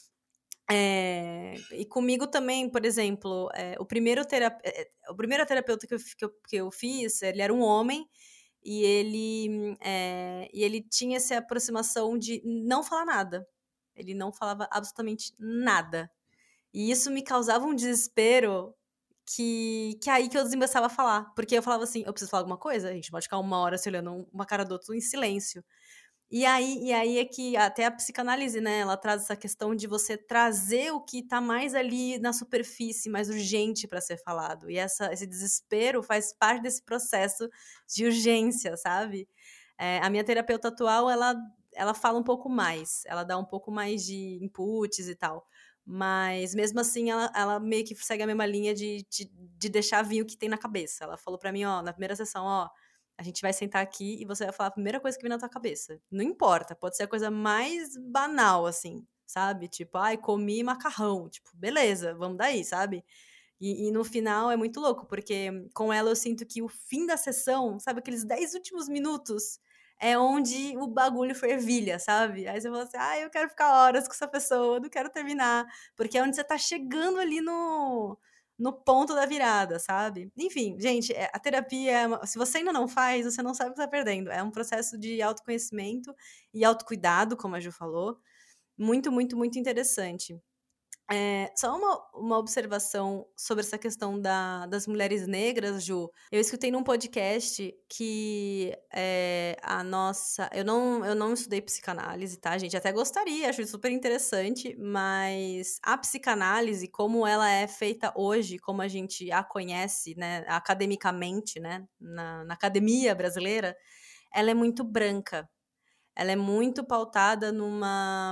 É, e comigo também, por exemplo, é, o, primeiro terap é, o primeiro terapeuta que eu, que, eu, que eu fiz, ele era um homem, e ele, é, e ele tinha essa aproximação de não falar nada. Ele não falava absolutamente nada. E isso me causava um desespero que, que aí que eu desembaçava a falar. Porque eu falava assim, eu preciso falar alguma coisa? A gente pode ficar uma hora se olhando uma cara do outro em silêncio. E aí, e aí é que até a psicanálise, né, ela traz essa questão de você trazer o que tá mais ali na superfície, mais urgente para ser falado. E essa, esse desespero faz parte desse processo de urgência, sabe? É, a minha terapeuta atual, ela, ela fala um pouco mais, ela dá um pouco mais de inputs e tal. Mas, mesmo assim, ela, ela meio que segue a mesma linha de, de, de deixar vir o que tem na cabeça. Ela falou pra mim, ó, na primeira sessão, ó, a gente vai sentar aqui e você vai falar a primeira coisa que vem na tua cabeça. Não importa, pode ser a coisa mais banal, assim, sabe? Tipo, ai, comi macarrão. Tipo, beleza, vamos daí, sabe? E, e no final é muito louco, porque com ela eu sinto que o fim da sessão, sabe? Aqueles dez últimos minutos é onde o bagulho fervilha, sabe? Aí você fala assim, ah, eu quero ficar horas com essa pessoa, eu não quero terminar. Porque é onde você tá chegando ali no, no ponto da virada, sabe? Enfim, gente, a terapia, é uma, se você ainda não faz, você não sabe o que tá perdendo. É um processo de autoconhecimento e autocuidado, como a Ju falou. Muito, muito, muito interessante. É, só uma, uma observação sobre essa questão da, das mulheres negras, Ju. Eu escutei num podcast que é, a nossa... Eu não, eu não estudei psicanálise, tá, gente? Até gostaria, acho super interessante, mas a psicanálise, como ela é feita hoje, como a gente a conhece, né, academicamente, né, na, na academia brasileira, ela é muito branca. Ela é muito pautada numa,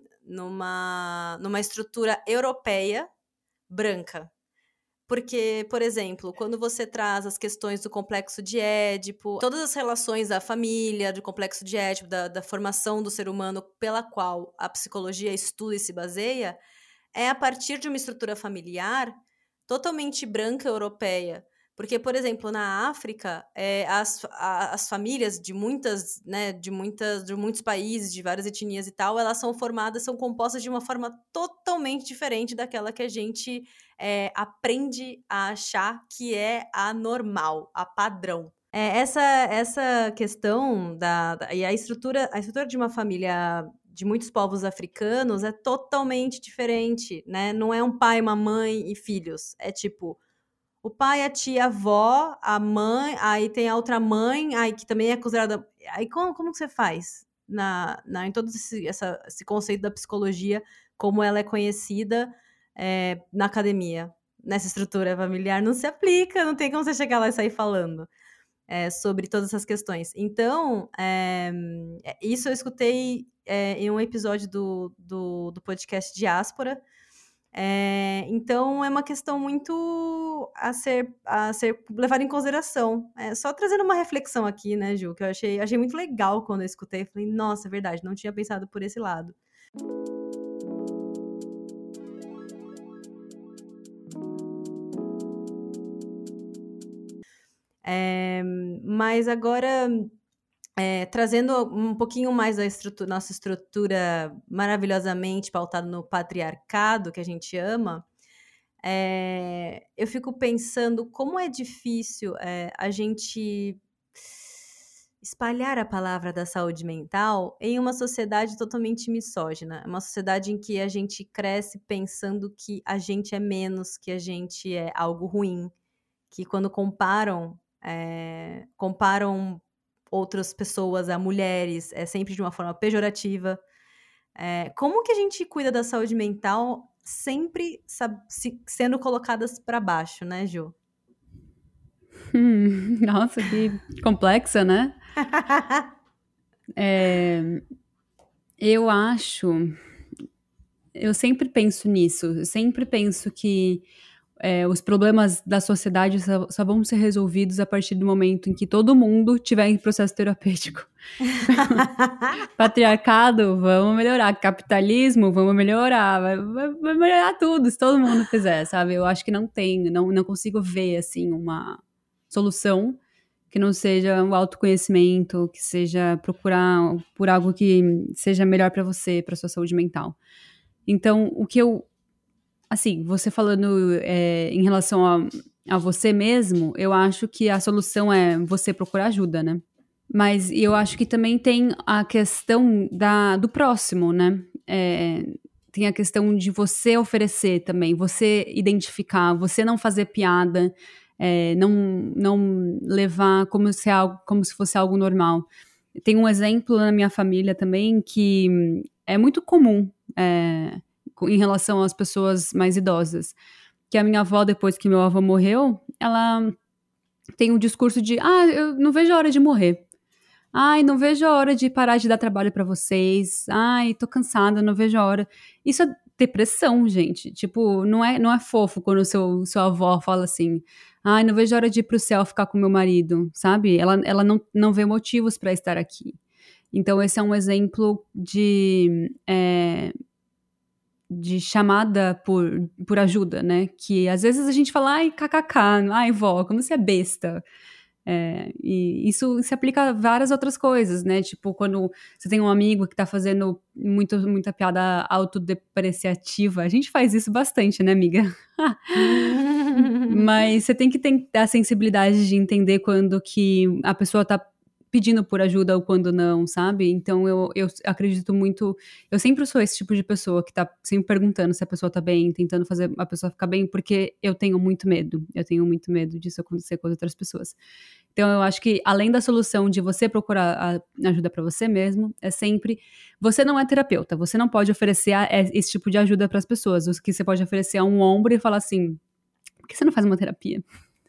numa, numa estrutura europeia branca. Porque, por exemplo, quando você traz as questões do complexo de Édipo, todas as relações da família, do complexo de Édipo, da, da formação do ser humano pela qual a psicologia estuda e se baseia, é a partir de uma estrutura familiar totalmente branca europeia. Porque, por exemplo, na África, é, as, a, as famílias de muitas, né, de muitas, de muitos países, de várias etnias e tal, elas são formadas, são compostas de uma forma totalmente diferente daquela que a gente é, aprende a achar que é a normal, a padrão. É, essa, essa questão da, da e a estrutura, a estrutura de uma família de muitos povos africanos é totalmente diferente, né? Não é um pai, uma mãe e filhos. É tipo o pai, a tia, a avó, a mãe, aí tem a outra mãe, aí que também é considerada... Aí como, como que você faz na, na, em todo esse, essa, esse conceito da psicologia, como ela é conhecida é, na academia? Nessa estrutura familiar não se aplica, não tem como você chegar lá e sair falando é, sobre todas essas questões. Então, é, isso eu escutei é, em um episódio do, do, do podcast Diáspora. É, então, é uma questão muito a ser, a ser levada em consideração. É, só trazendo uma reflexão aqui, né, Ju, que eu achei, achei muito legal quando eu escutei. Falei, nossa, é verdade, não tinha pensado por esse lado. É, mas agora, é, trazendo um pouquinho mais da estrutura, nossa estrutura maravilhosamente pautada no patriarcado, que a gente ama, é, eu fico pensando como é difícil é, a gente espalhar a palavra da saúde mental em uma sociedade totalmente misógina, uma sociedade em que a gente cresce pensando que a gente é menos, que a gente é algo ruim, que quando comparam, é, comparam outras pessoas a mulheres, é sempre de uma forma pejorativa. É, como que a gente cuida da saúde mental sempre sab- se- sendo colocadas para baixo, né, Ju? Hum, nossa, que complexa, né? É, eu acho, eu sempre penso nisso, eu sempre penso que é, os problemas da sociedade só, só vão ser resolvidos a partir do momento em que todo mundo tiver em processo terapêutico. Patriarcado, vamos melhorar. Capitalismo, vamos melhorar. Vai, vai, vai melhorar tudo, se todo mundo fizer, sabe? Eu acho que não tem, não, não consigo ver, assim, uma solução que não seja o autoconhecimento, que seja procurar por algo que seja melhor para você, para sua saúde mental. Então, o que eu... Assim, você falando é, em relação a, a você mesmo, eu acho que a solução é você procurar ajuda, né? Mas eu acho que também tem a questão da, do próximo, né? É, tem a questão de você oferecer também, você identificar, você não fazer piada, é, não, não levar como se, algo, como se fosse algo normal. Tem um exemplo na minha família também que é muito comum é, em relação às pessoas mais idosas. Que a minha avó, depois que meu avô morreu, ela tem um discurso de ah, eu não vejo a hora de morrer. Ai, não vejo a hora de parar de dar trabalho pra vocês. Ai, tô cansada, não vejo a hora. Isso é depressão, gente. Tipo, não é, não é fofo quando o seu, sua avó fala assim: ai, não vejo a hora de ir pro céu ficar com meu marido, sabe? Ela, ela não, não vê motivos pra estar aqui. Então, esse é um exemplo de, é, de chamada por, por ajuda, né? Que às vezes a gente fala, ai, kkk, ai, vó, como você é besta. É, e isso se aplica a várias outras coisas, né? Tipo, quando você tem um amigo que tá fazendo muito, muita piada autodepreciativa, a gente faz isso bastante, né, amiga? Mas você tem que ter a sensibilidade de entender quando que a pessoa tá pedindo por ajuda ou quando não, sabe? Então eu, eu acredito muito, eu sempre sou esse tipo de pessoa que tá sempre perguntando se a pessoa tá bem, tentando fazer a pessoa ficar bem, porque eu tenho muito medo, eu tenho muito medo disso acontecer com as outras pessoas. Então eu acho que além da solução de você procurar a ajuda pra você mesmo, é sempre, você não é terapeuta, você não pode oferecer a, esse tipo de ajuda pras pessoas, o que você pode oferecer é um ombro e falar assim, por que você não faz uma terapia?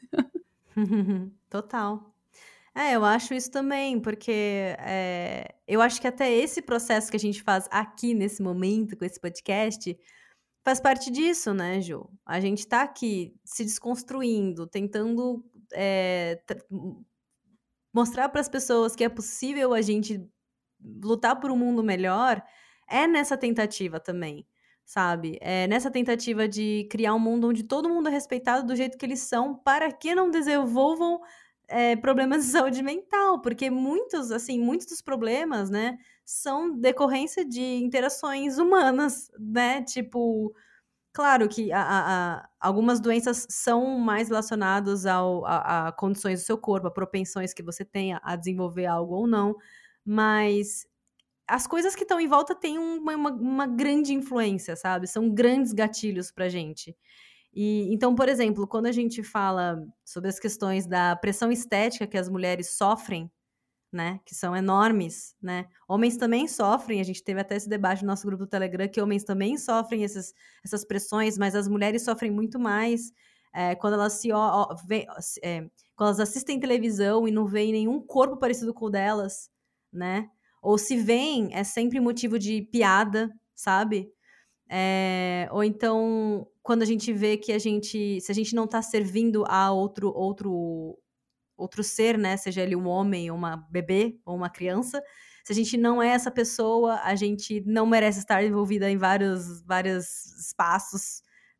Total. É, eu acho isso também, porque é, eu acho que até esse processo que a gente faz aqui nesse momento, com esse podcast, faz parte disso, né, Ju? A gente tá aqui se desconstruindo, tentando é, tra- mostrar para as pessoas que é possível a gente lutar por um mundo melhor, é nessa tentativa também, sabe? É nessa tentativa de criar um mundo onde todo mundo é respeitado do jeito que eles são, para que não desenvolvam é, problemas de saúde mental, porque muitos, assim, muitos dos problemas, né, são decorrência de interações humanas, né? Tipo, claro que a, a- a- algumas doenças são mais relacionadas ao, a, a condições do seu corpo, a propensões que você tenha a desenvolver algo ou não, mas as coisas que estão em volta têm uma, uma, uma grande influência, sabe? São grandes gatilhos pra gente. E, então, por exemplo, quando a gente fala sobre as questões da pressão estética que as mulheres sofrem, né, que são enormes, né? Homens também sofrem, a gente teve até esse debate no nosso grupo do Telegram, que homens também sofrem esses, essas pressões, mas as mulheres sofrem muito mais é, quando elas se ó, ó, vê, é, quando elas assistem televisão e não veem nenhum corpo parecido com o delas, né? Ou se veem, é sempre motivo de piada, sabe? É, ou então, quando a gente vê que a gente, se a gente não tá servindo a outro, outro outro ser, né? Seja ele um homem, uma bebê ou uma criança. Se a gente não é essa pessoa, a gente não merece estar envolvida em vários, vários espaços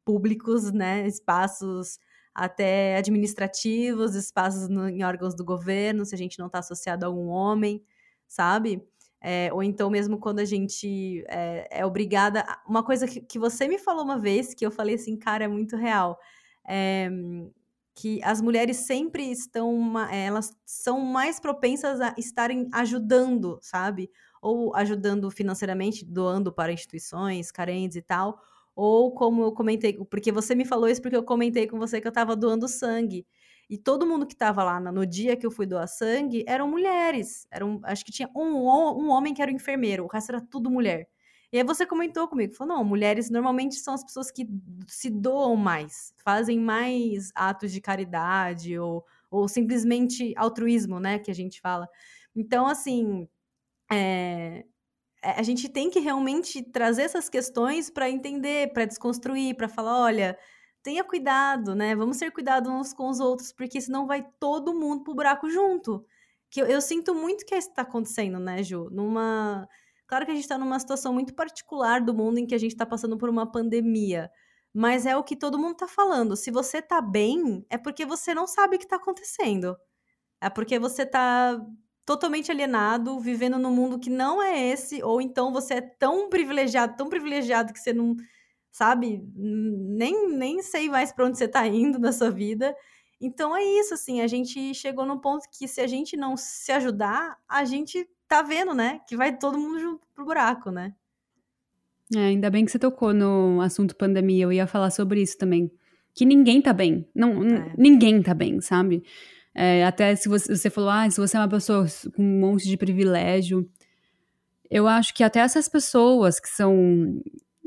públicos, né, espaços até administrativos, espaços no, em órgãos do governo, se a gente não está associado a algum homem, sabe? É, ou então mesmo quando a gente é, é obrigada... Uma coisa que, que você me falou uma vez, que eu falei assim, cara, é muito real, é, que as mulheres sempre estão... Elas são mais propensas a estarem ajudando, sabe? Ou ajudando financeiramente, doando para instituições carentes e tal, ou como eu comentei, porque você me falou isso porque eu comentei com você que eu estava doando sangue. E todo mundo que estava lá no dia que eu fui doar sangue eram mulheres. Eram, acho que tinha um, um homem que era o enfermeiro, o resto era tudo mulher. E aí você comentou comigo, falou, não, mulheres normalmente são as pessoas que se doam mais, fazem mais atos de caridade ou, ou simplesmente altruísmo, né, que a gente fala. Então, assim, é, a gente tem que realmente trazer essas questões para entender, para desconstruir, para falar, olha, tenha cuidado, né? Vamos ter cuidado uns com os outros, porque senão vai todo mundo pro buraco junto. Que eu, eu sinto muito que isso está acontecendo, né, Ju? Numa... Claro que a gente está numa situação muito particular do mundo em que a gente está passando por uma pandemia, mas é o que todo mundo está falando. Se você tá bem, é porque você não sabe o que está acontecendo. É porque você tá totalmente alienado, vivendo num mundo que não é esse, ou então você é tão privilegiado, tão privilegiado que você não, sabe, nem, nem sei mais para onde você tá indo na sua vida. Então é isso, assim, a gente chegou num ponto que se a gente não se ajudar, a gente tá vendo, né, que vai todo mundo junto pro buraco, né? É, ainda bem que você tocou no assunto pandemia, eu ia falar sobre isso também. Que ninguém tá bem, não, é. ninguém tá bem, sabe? É, até se você, você falou, ah, se você é uma pessoa com um monte de privilégio, eu acho que até essas pessoas que são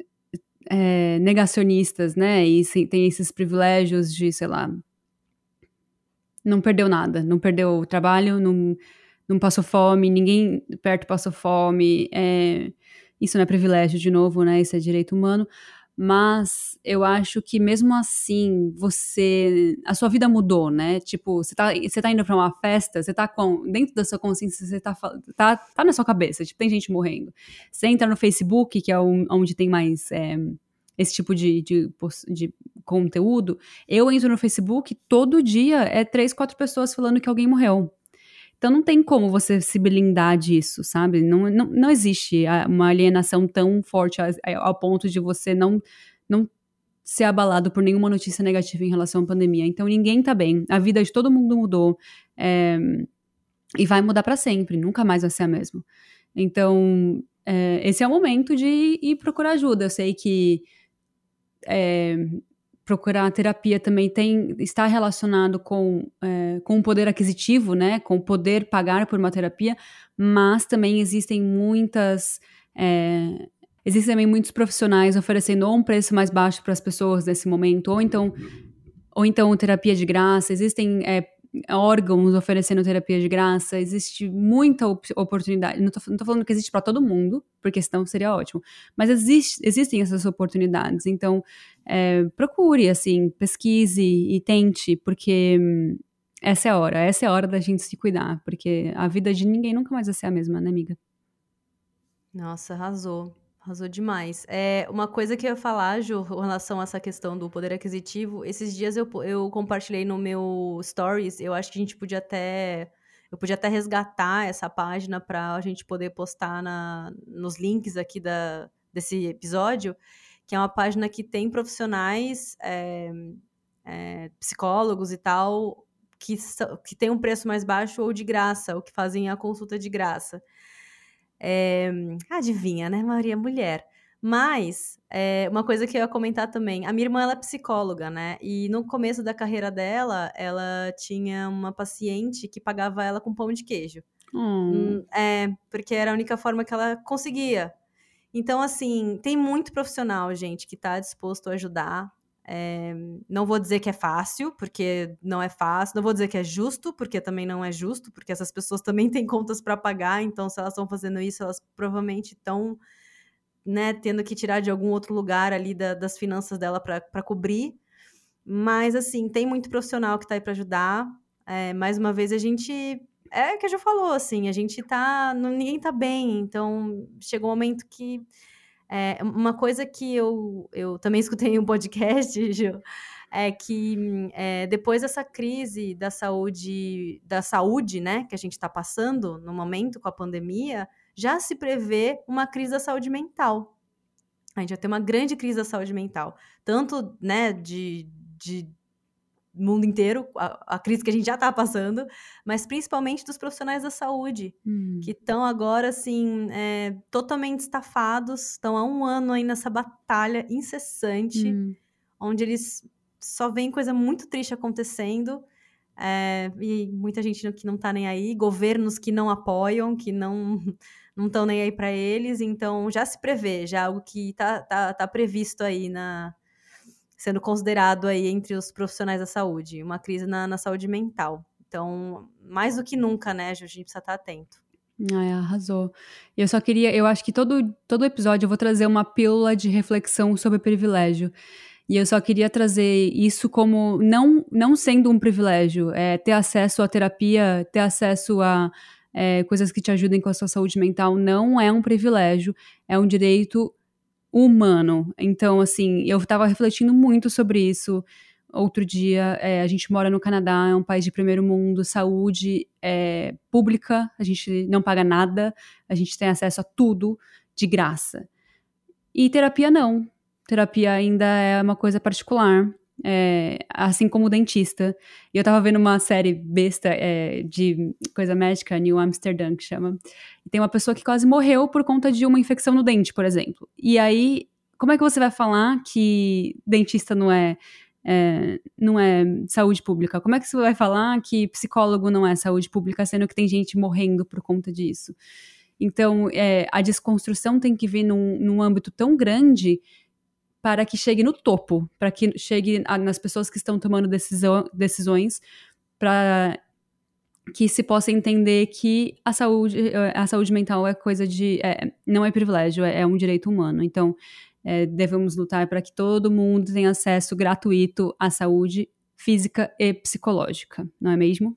é, negacionistas, né, e se, tem esses privilégios de, sei lá, não perdeu nada, não perdeu o trabalho, não, não passou fome, ninguém perto passou fome, é, isso não é privilégio de novo, né, isso é direito humano. Mas eu acho que mesmo assim, você... A sua vida mudou, né? Tipo, você tá, você tá indo pra uma festa, você tá com... Dentro da sua consciência, você tá... Tá, tá na sua cabeça, tipo, tem gente morrendo. Você entra no Facebook, que é onde tem mais é, esse tipo de, de, de conteúdo. Eu entro no Facebook, todo dia é três, quatro pessoas falando que alguém morreu. Então não tem como você se blindar disso, sabe? Não, não, não existe uma alienação tão forte ao, ao ponto de você não, não ser abalado por nenhuma notícia negativa em relação à pandemia. Então ninguém tá bem, a vida de todo mundo mudou, é, e vai mudar para sempre, nunca mais vai ser a mesma. Então é, esse é o momento de ir procurar ajuda. Eu sei que é, procurar terapia também tem, está relacionado com, é, com o poder aquisitivo, né, com o poder pagar por uma terapia, mas também existem muitas, é, existem também muitos profissionais oferecendo ou um preço mais baixo para as pessoas nesse momento, ou então, ou então terapia de graça, existem é, órgãos oferecendo terapia de graça, existe muita op- oportunidade, não estou não tô falando que existe para todo mundo, porque senão seria ótimo, mas existe, existem essas oportunidades, então é, procure, assim, pesquise e tente, porque hum, essa é a hora, essa é a hora da gente se cuidar, porque a vida de ninguém nunca mais vai ser a mesma, né, amiga? Nossa, arrasou. Arrasou demais. É, uma coisa que eu ia falar, Ju, em relação a essa questão do poder aquisitivo, esses dias eu, eu compartilhei no meu Stories, eu acho que a gente podia até... Eu podia até resgatar essa página para a gente poder postar na, nos links aqui da, desse episódio, que é uma página que tem profissionais, é, é, psicólogos e tal, que, que tem um preço mais baixo ou de graça, ou que fazem a consulta de graça. É, adivinha, né, Maria? Mulher. Mas, é, uma coisa que eu ia comentar também, a minha irmã, ela é psicóloga, né, e no começo da carreira dela, ela tinha uma paciente que pagava ela com pão de queijo. Hum. É, porque era a única forma que ela conseguia. Então, assim, tem muito profissional, gente, que tá disposto a ajudar. É, não vou dizer que é fácil, porque não é fácil. Não vou dizer que é justo, porque também não é justo, porque essas pessoas também têm contas para pagar. Então, se elas estão fazendo isso, elas provavelmente estão, né, tendo que tirar de algum outro lugar ali da, das finanças dela para cobrir. Mas, assim, tem muito profissional que tá aí para ajudar. É, mais uma vez, a gente... É o que a Ju falou, assim, a gente tá... Ninguém tá bem, então chegou um momento que... É, uma coisa que eu, eu também escutei em um podcast, Ju, é que é, depois dessa crise da saúde, da saúde, né, que a gente está passando no momento com a pandemia, já se prevê uma crise da saúde mental. A gente vai ter uma grande crise da saúde mental, tanto, né, de, de mundo inteiro, a, a crise que a gente já está passando, mas principalmente dos profissionais da saúde, hum. que estão agora, assim, é, totalmente estafados, estão há um ano aí nessa batalha incessante, hum. onde eles só veem coisa muito triste acontecendo, é, e muita gente que não está nem aí, governos que não apoiam, que não não estão nem aí para eles, então já se prevê, já algo que está tá, tá previsto aí na... sendo considerado aí entre os profissionais da saúde, uma crise na, na saúde mental. Então, mais do que nunca, né, a gente precisa estar atento. Ai, arrasou. Eu só queria, eu acho que todo, todo episódio eu vou trazer uma pílula de reflexão sobre privilégio. E eu só queria trazer isso como não, não sendo um privilégio, é, ter acesso à terapia, ter acesso a é, coisas que te ajudem com a sua saúde mental não é um privilégio, é um direito humano. Então, assim, eu tava refletindo muito sobre isso outro dia. É, a gente mora no Canadá, é um país de primeiro mundo, saúde é, pública, a gente não paga nada, a gente tem acesso a tudo de graça. E terapia não. Terapia ainda é uma coisa particular, é, assim como o dentista. E eu tava vendo uma série besta é, de coisa médica, New Amsterdam, que chama. E tem uma pessoa que quase morreu por conta de uma infecção no dente, por exemplo. E aí, como é que você vai falar que dentista não é, é, não é saúde pública? Como é que você vai falar que psicólogo não é saúde pública, sendo que tem gente morrendo por conta disso? Então, é, a desconstrução tem que vir num, num âmbito tão grande para que chegue no topo, para que chegue nas pessoas que estão tomando decisão, decisões, para que se possa entender que a saúde, a saúde mental é coisa de... É, não é privilégio, é, é um direito humano. Então, é, devemos lutar para que todo mundo tenha acesso gratuito à saúde física e psicológica, não é mesmo?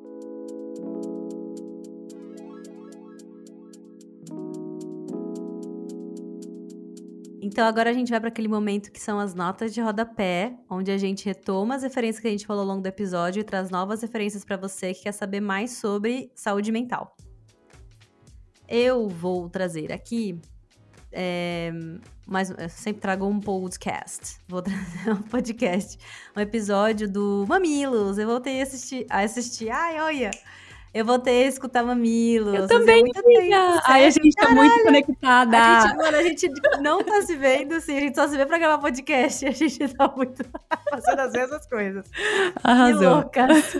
Então, agora a gente vai para aquele momento que são as notas de rodapé, onde a gente retoma as referências que a gente falou ao longo do episódio e traz novas referências para você que quer saber mais sobre saúde mental. Eu vou trazer aqui, é, mas eu sempre trago um podcast, vou trazer um podcast, um episódio do Mamilos. Eu voltei a assistir, a assistir, ai, olha... Eu voltei a escutar Mamilos. Eu também, amiga. Ai, a gente tá Caralho. muito conectada. A gente, mano, a gente não tá se vendo, assim, a gente só se vê pra gravar podcast. A gente tá muito fazendo as mesmas coisas. Arrasou. Que loucas.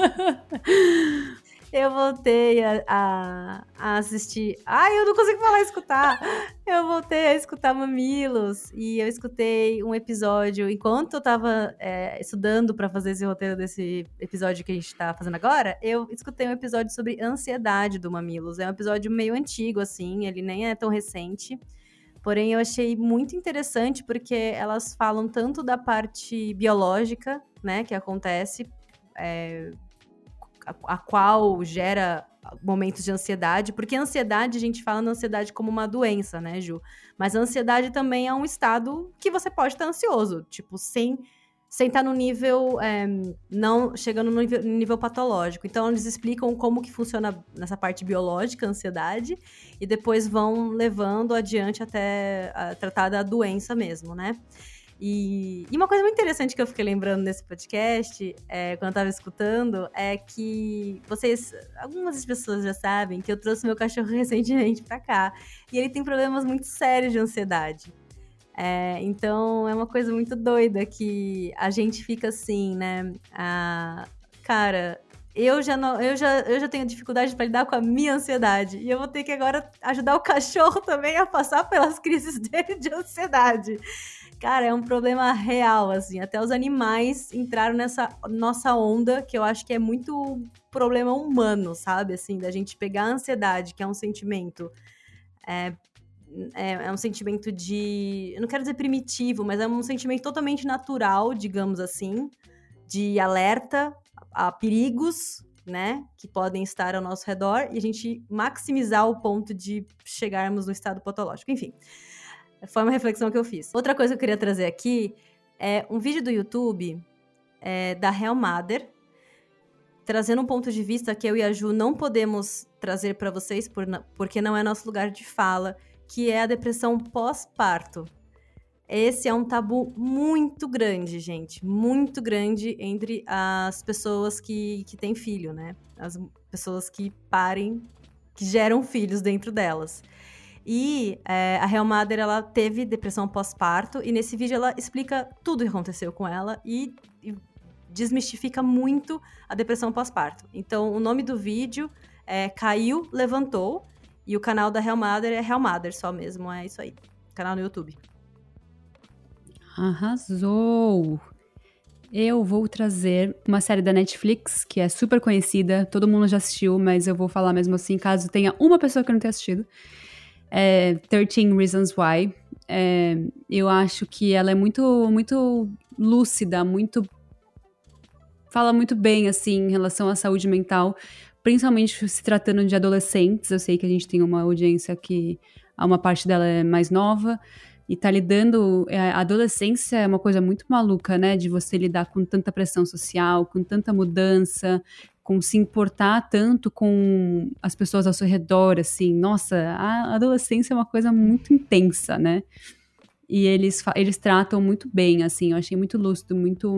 Eu voltei a, a, a assistir... Ai, eu não consigo falar e escutar. Eu voltei a escutar Mamilos. E eu escutei um episódio... Enquanto eu tava é, estudando pra fazer esse roteiro desse episódio que a gente tá fazendo agora, eu escutei um episódio sobre ansiedade do Mamilos. É um episódio meio antigo, assim. Ele nem é tão recente. Porém, eu achei muito interessante porque elas falam tanto da parte biológica, né? Que acontece... É, A, a qual gera momentos de ansiedade, porque a ansiedade, a gente fala na ansiedade como uma doença, né, Ju? Mas a ansiedade também é um estado que você pode estar ansioso, tipo, sem sem estar no nível, é, não chegando no nível, no nível patológico. Então, eles explicam como que funciona nessa parte biológica, a ansiedade, e depois vão levando adiante até a, tratar da doença mesmo, né? E, e uma coisa muito interessante que eu fiquei lembrando nesse podcast, é, quando eu tava escutando, é que vocês, algumas pessoas já sabem que eu trouxe meu cachorro recentemente pra cá, e ele tem problemas muito sérios de ansiedade. É, então, é uma coisa muito doida que a gente fica assim, né? Ah, cara, eu já, não, eu, já, eu já tenho dificuldade pra lidar com a minha ansiedade, e eu vou ter que agora ajudar o cachorro também a passar pelas crises dele de ansiedade. Cara, é um problema real, assim. Até os animais entraram nessa nossa onda, que eu acho que é muito problema humano, sabe? Assim, da gente pegar a ansiedade, que é um sentimento... É, é, é um sentimento de... Eu não quero dizer primitivo, mas é um sentimento totalmente natural, digamos assim, de alerta a perigos, né? Que podem estar ao nosso redor, e a gente maximizar o ponto de chegarmos no estado patológico. Enfim... Foi uma reflexão que eu fiz. Outra coisa que eu queria trazer aqui é um vídeo do YouTube é, da Hell Mother, trazendo um ponto de vista que eu e a Ju não podemos trazer para vocês por, porque não é nosso lugar de fala, que é a depressão pós-parto. Esse é um tabu muito grande, gente, muito grande entre as pessoas que, que têm filho, né? As pessoas que parem, que geram filhos dentro delas. E é, a Hell Mother, ela teve depressão pós-parto, e nesse vídeo ela explica tudo o que aconteceu com ela e, e desmistifica muito a depressão pós-parto. Então, o nome do vídeo é Caiu, Levantou, e o canal da Hell Mother é Hell Mother só mesmo, é isso aí. Canal no YouTube. Arrasou! Eu vou trazer uma série da Netflix, que é super conhecida, todo mundo já assistiu, mas eu vou falar mesmo assim, caso tenha uma pessoa que não tenha assistido. É thirteen Reasons Why. É, eu acho que ela é muito, muito lúcida, muito... fala muito bem, assim, em relação à saúde mental, principalmente se tratando de adolescentes. Eu sei que a gente tem uma audiência que uma parte dela é mais nova, e tá lidando... A adolescência é uma coisa muito maluca, né? De você lidar com tanta pressão social, com tanta mudança, com se importar tanto com as pessoas ao seu redor, assim. Nossa, a adolescência é uma coisa muito intensa, né? E eles, eles tratam muito bem, assim. Eu achei muito lúcido, muito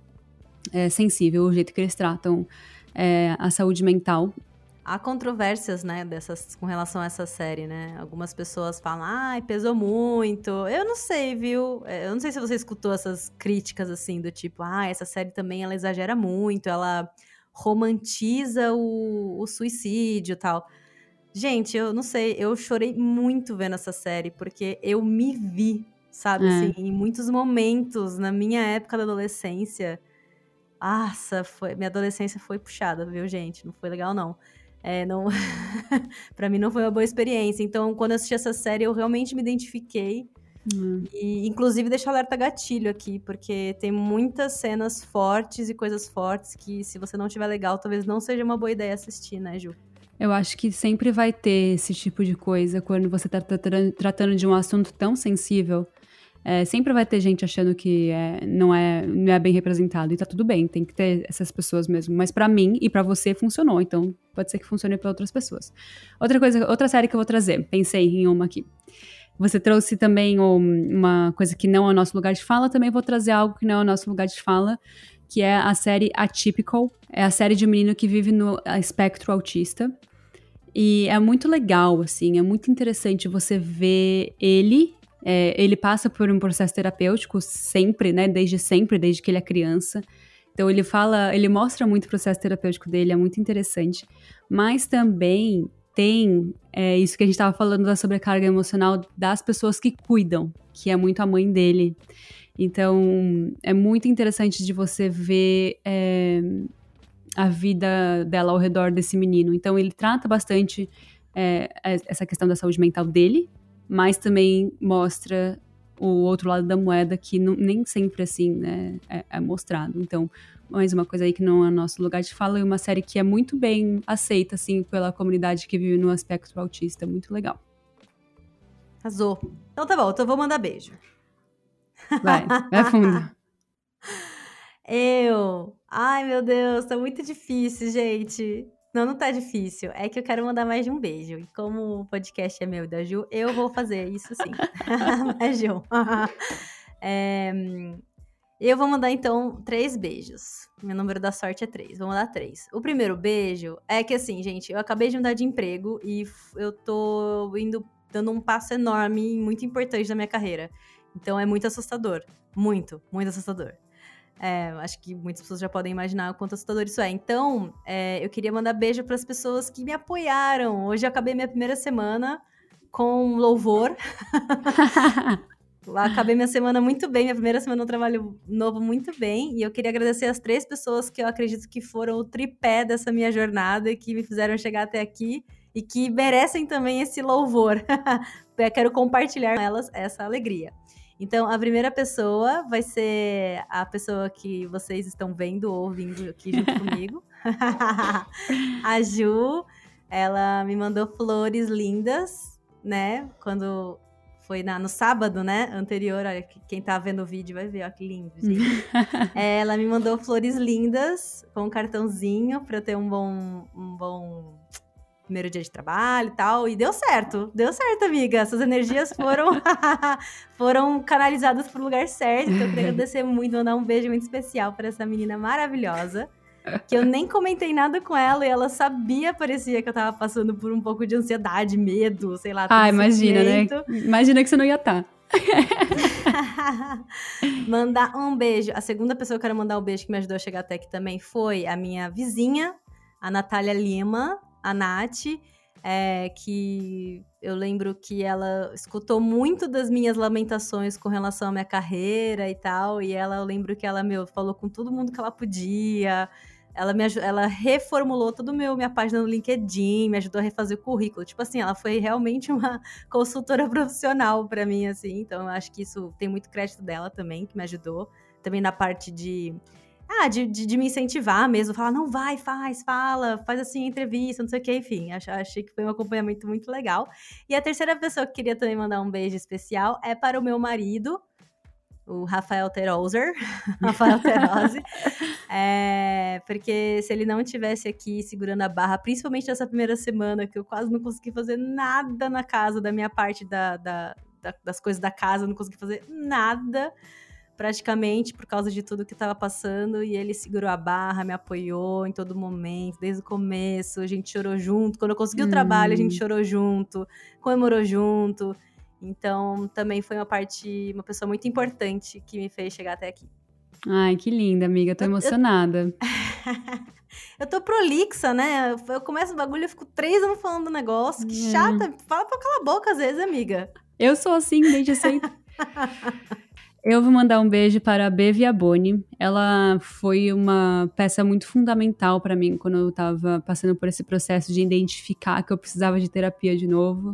é, sensível o jeito que eles tratam é, a saúde mental. Há controvérsias, né, dessas, com relação a essa série, né? Algumas pessoas falam, ai, pesou muito. Eu não sei, viu? Eu não sei se você escutou essas críticas, assim, do tipo, ah, essa série também, ela exagera muito, ela romantiza o, o suicídio e tal. Gente, eu não sei, eu chorei muito vendo essa série, porque eu me vi, sabe, É. assim, em muitos momentos, na minha época da adolescência. Nossa, foi, minha adolescência foi puxada, viu, gente? Não foi legal, não. É, não... pra mim não foi uma boa experiência. Então, quando eu assisti essa série, eu realmente me identifiquei. Hum. E, inclusive, deixo alerta gatilho aqui, porque tem muitas cenas fortes e coisas fortes que, se você não tiver legal, talvez não seja uma boa ideia assistir, né, Ju? Eu acho que sempre vai ter esse tipo de coisa quando você tá tratando de um assunto tão sensível. É, sempre vai ter gente achando que é, não, é, não é bem representado. E tá tudo bem, tem que ter essas pessoas mesmo. Mas pra mim e pra você funcionou. Então pode ser que funcione pra outras pessoas. Outra coisa, outra série que eu vou trazer. Pensei em uma aqui. Você trouxe também um, uma coisa que não é o nosso lugar de fala. Também vou trazer algo que não é o nosso lugar de fala. Que é a série Atypical. É a série de um menino que vive no espectro autista. E é muito legal, assim. É muito interessante você ver ele... É, ele passa por um processo terapêutico sempre, né, desde sempre, desde que ele é criança. Então ele fala, ele mostra muito o processo terapêutico dele, é muito interessante. Mas também tem é, isso que a gente estava falando da sobrecarga emocional das pessoas que cuidam, que é muito a mãe dele. Então é muito interessante de você ver é, a vida dela ao redor desse menino. Então ele trata bastante é, essa questão da saúde mental dele, mas também mostra o outro lado da moeda que não, nem sempre assim, né, é, é mostrado. Então, mais uma coisa aí que não é nosso lugar de fala, e uma série que é muito bem aceita, assim, pela comunidade que vive no espectro autista. Muito legal. Arrasou. Então tá bom, então eu vou mandar beijo. Vai, vai fundo. Eu... Ai, meu Deus, tá muito difícil, gente. Não, não tá difícil. É que eu quero mandar mais de um beijo. E como o podcast é meu e da Ju, eu vou fazer isso sim. Mas, Ju. é, eu vou mandar, então, três beijos. Meu número da sorte é três. Vou mandar três. O primeiro beijo é que, assim, gente, eu acabei de mudar de emprego e eu tô indo, dando um passo enorme, muito importante na minha carreira. Então, é muito assustador. Muito, muito assustador. É, acho que muitas pessoas já podem imaginar o quanto assustador isso é. Então, é, eu queria mandar beijo para as pessoas que me apoiaram. Hoje eu acabei minha primeira semana com louvor. Acabei minha semana muito bem, minha primeira semana no trabalho novo muito bem. E eu queria agradecer as três pessoas que eu acredito que foram o tripé dessa minha jornada e que me fizeram chegar até aqui e que merecem também esse louvor. Eu quero compartilhar com elas essa alegria. Então, a primeira pessoa vai ser a pessoa que vocês estão vendo ou ouvindo aqui junto comigo. A Ju, ela me mandou flores lindas, né? Quando foi na, no sábado, né, anterior, olha, quem tá vendo o vídeo vai ver, ó, que lindo, gente. É, ela me mandou flores lindas, com um cartãozinho, pra eu ter um bom, um bom primeiro dia de trabalho e tal, e deu certo, deu certo, amiga, essas energias foram, foram canalizadas pro lugar certo, então eu queria agradecer muito, mandar um beijo muito especial pra essa menina maravilhosa, que eu nem comentei nada com ela e ela sabia, parecia que eu tava passando por um pouco de ansiedade, medo, sei lá. Ah, imagina, né? Imagina que você não ia estar. Mandar um beijo. A segunda pessoa que eu quero mandar um beijo que me ajudou a chegar até aqui também foi a minha vizinha, a Natália Lima, a Nath, é, que eu lembro que ela escutou muito das minhas lamentações com relação à minha carreira e tal, e ela, eu lembro que ela, meu, falou com todo mundo que ela podia. Ela, me, ela reformulou toda a minha página no LinkedIn, me ajudou a refazer o currículo. Tipo assim, ela foi realmente uma consultora profissional pra mim, assim. Então, eu acho que isso tem muito crédito dela também, que me ajudou. Também na parte de... Ah, de, de, de me incentivar mesmo. Falar, não, vai, faz, fala, faz assim, entrevista, não sei o que. Enfim, ach, achei que foi um acompanhamento muito legal. E a terceira pessoa que queria também mandar um beijo especial é para o meu marido, o Rafael Teroser, Rafael Terose, é, porque se ele não estivesse aqui segurando a barra, principalmente nessa primeira semana, que eu quase não consegui fazer nada na casa, da minha parte da, da, da, das coisas da casa, não consegui fazer nada, praticamente, por causa de tudo que estava passando, e ele segurou a barra, me apoiou em todo momento, desde o começo, a gente chorou junto, quando eu consegui hum. o trabalho, a gente chorou junto, comemorou junto. Então, também foi uma parte, uma pessoa muito importante que me fez chegar até aqui. Ai, que linda, amiga. Tô emocionada. Eu, eu tô prolixa, né? Eu começo o bagulho, eu fico três anos falando do negócio. Que é. chata. Fala pra calar a boca às vezes, amiga. Eu sou assim, desde sempre. Eu vou mandar um beijo para a B. Viaboni. Ela foi uma peça muito fundamental para mim quando eu tava passando por esse processo de identificar que eu precisava de terapia de novo.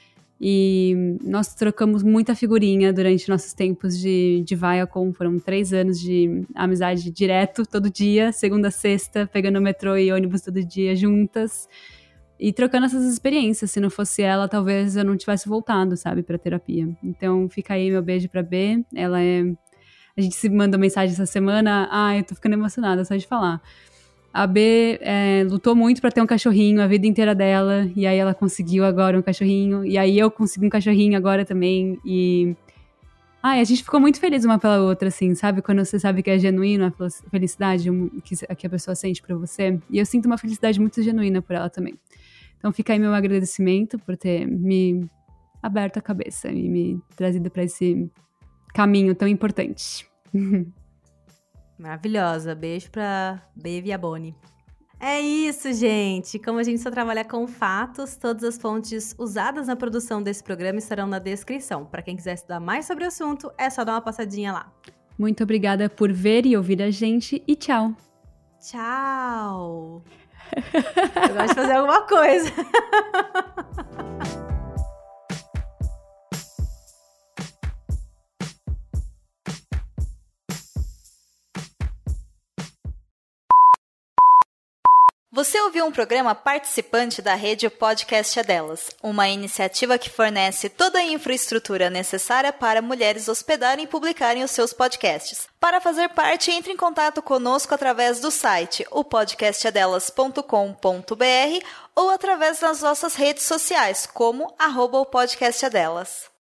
E nós trocamos muita figurinha durante nossos tempos de, de Viacom. Foram três anos de amizade direto, todo dia, segunda a sexta, pegando metrô e ônibus todo dia juntas. E trocando essas experiências. Se não fosse ela, talvez eu não tivesse voltado, sabe, pra terapia. Então fica aí meu beijo pra B. Ela é... A gente se mandou mensagem essa semana. Ai, eu tô ficando emocionada só de falar. A B é, lutou muito pra ter um cachorrinho a vida inteira dela, e aí ela conseguiu agora um cachorrinho, e aí eu consegui um cachorrinho agora também, e... Ai, a gente ficou muito feliz uma pela outra, assim, sabe? Quando você sabe que é genuíno a felicidade que a pessoa sente por você, e eu sinto uma felicidade muito genuína por ela também. Então fica aí meu agradecimento por ter me aberto a cabeça e me trazido pra esse caminho tão importante. Maravilhosa. Beijo pra B. Viaboni. É isso, gente. Como a gente só trabalha com fatos, todas as fontes usadas na produção desse programa estarão na descrição. Para quem quiser estudar mais sobre o assunto, é só dar uma passadinha lá. Muito obrigada por ver e ouvir a gente e tchau. Tchau. Eu gosto de fazer alguma coisa. Você ouviu um programa participante da rede Podcast é Delas, uma iniciativa que fornece toda a infraestrutura necessária para mulheres hospedarem e publicarem os seus podcasts. Para fazer parte, entre em contato conosco através do site o podcast é delas ponto com ponto b r ou através das nossas redes sociais, como arroba o podcast é delas.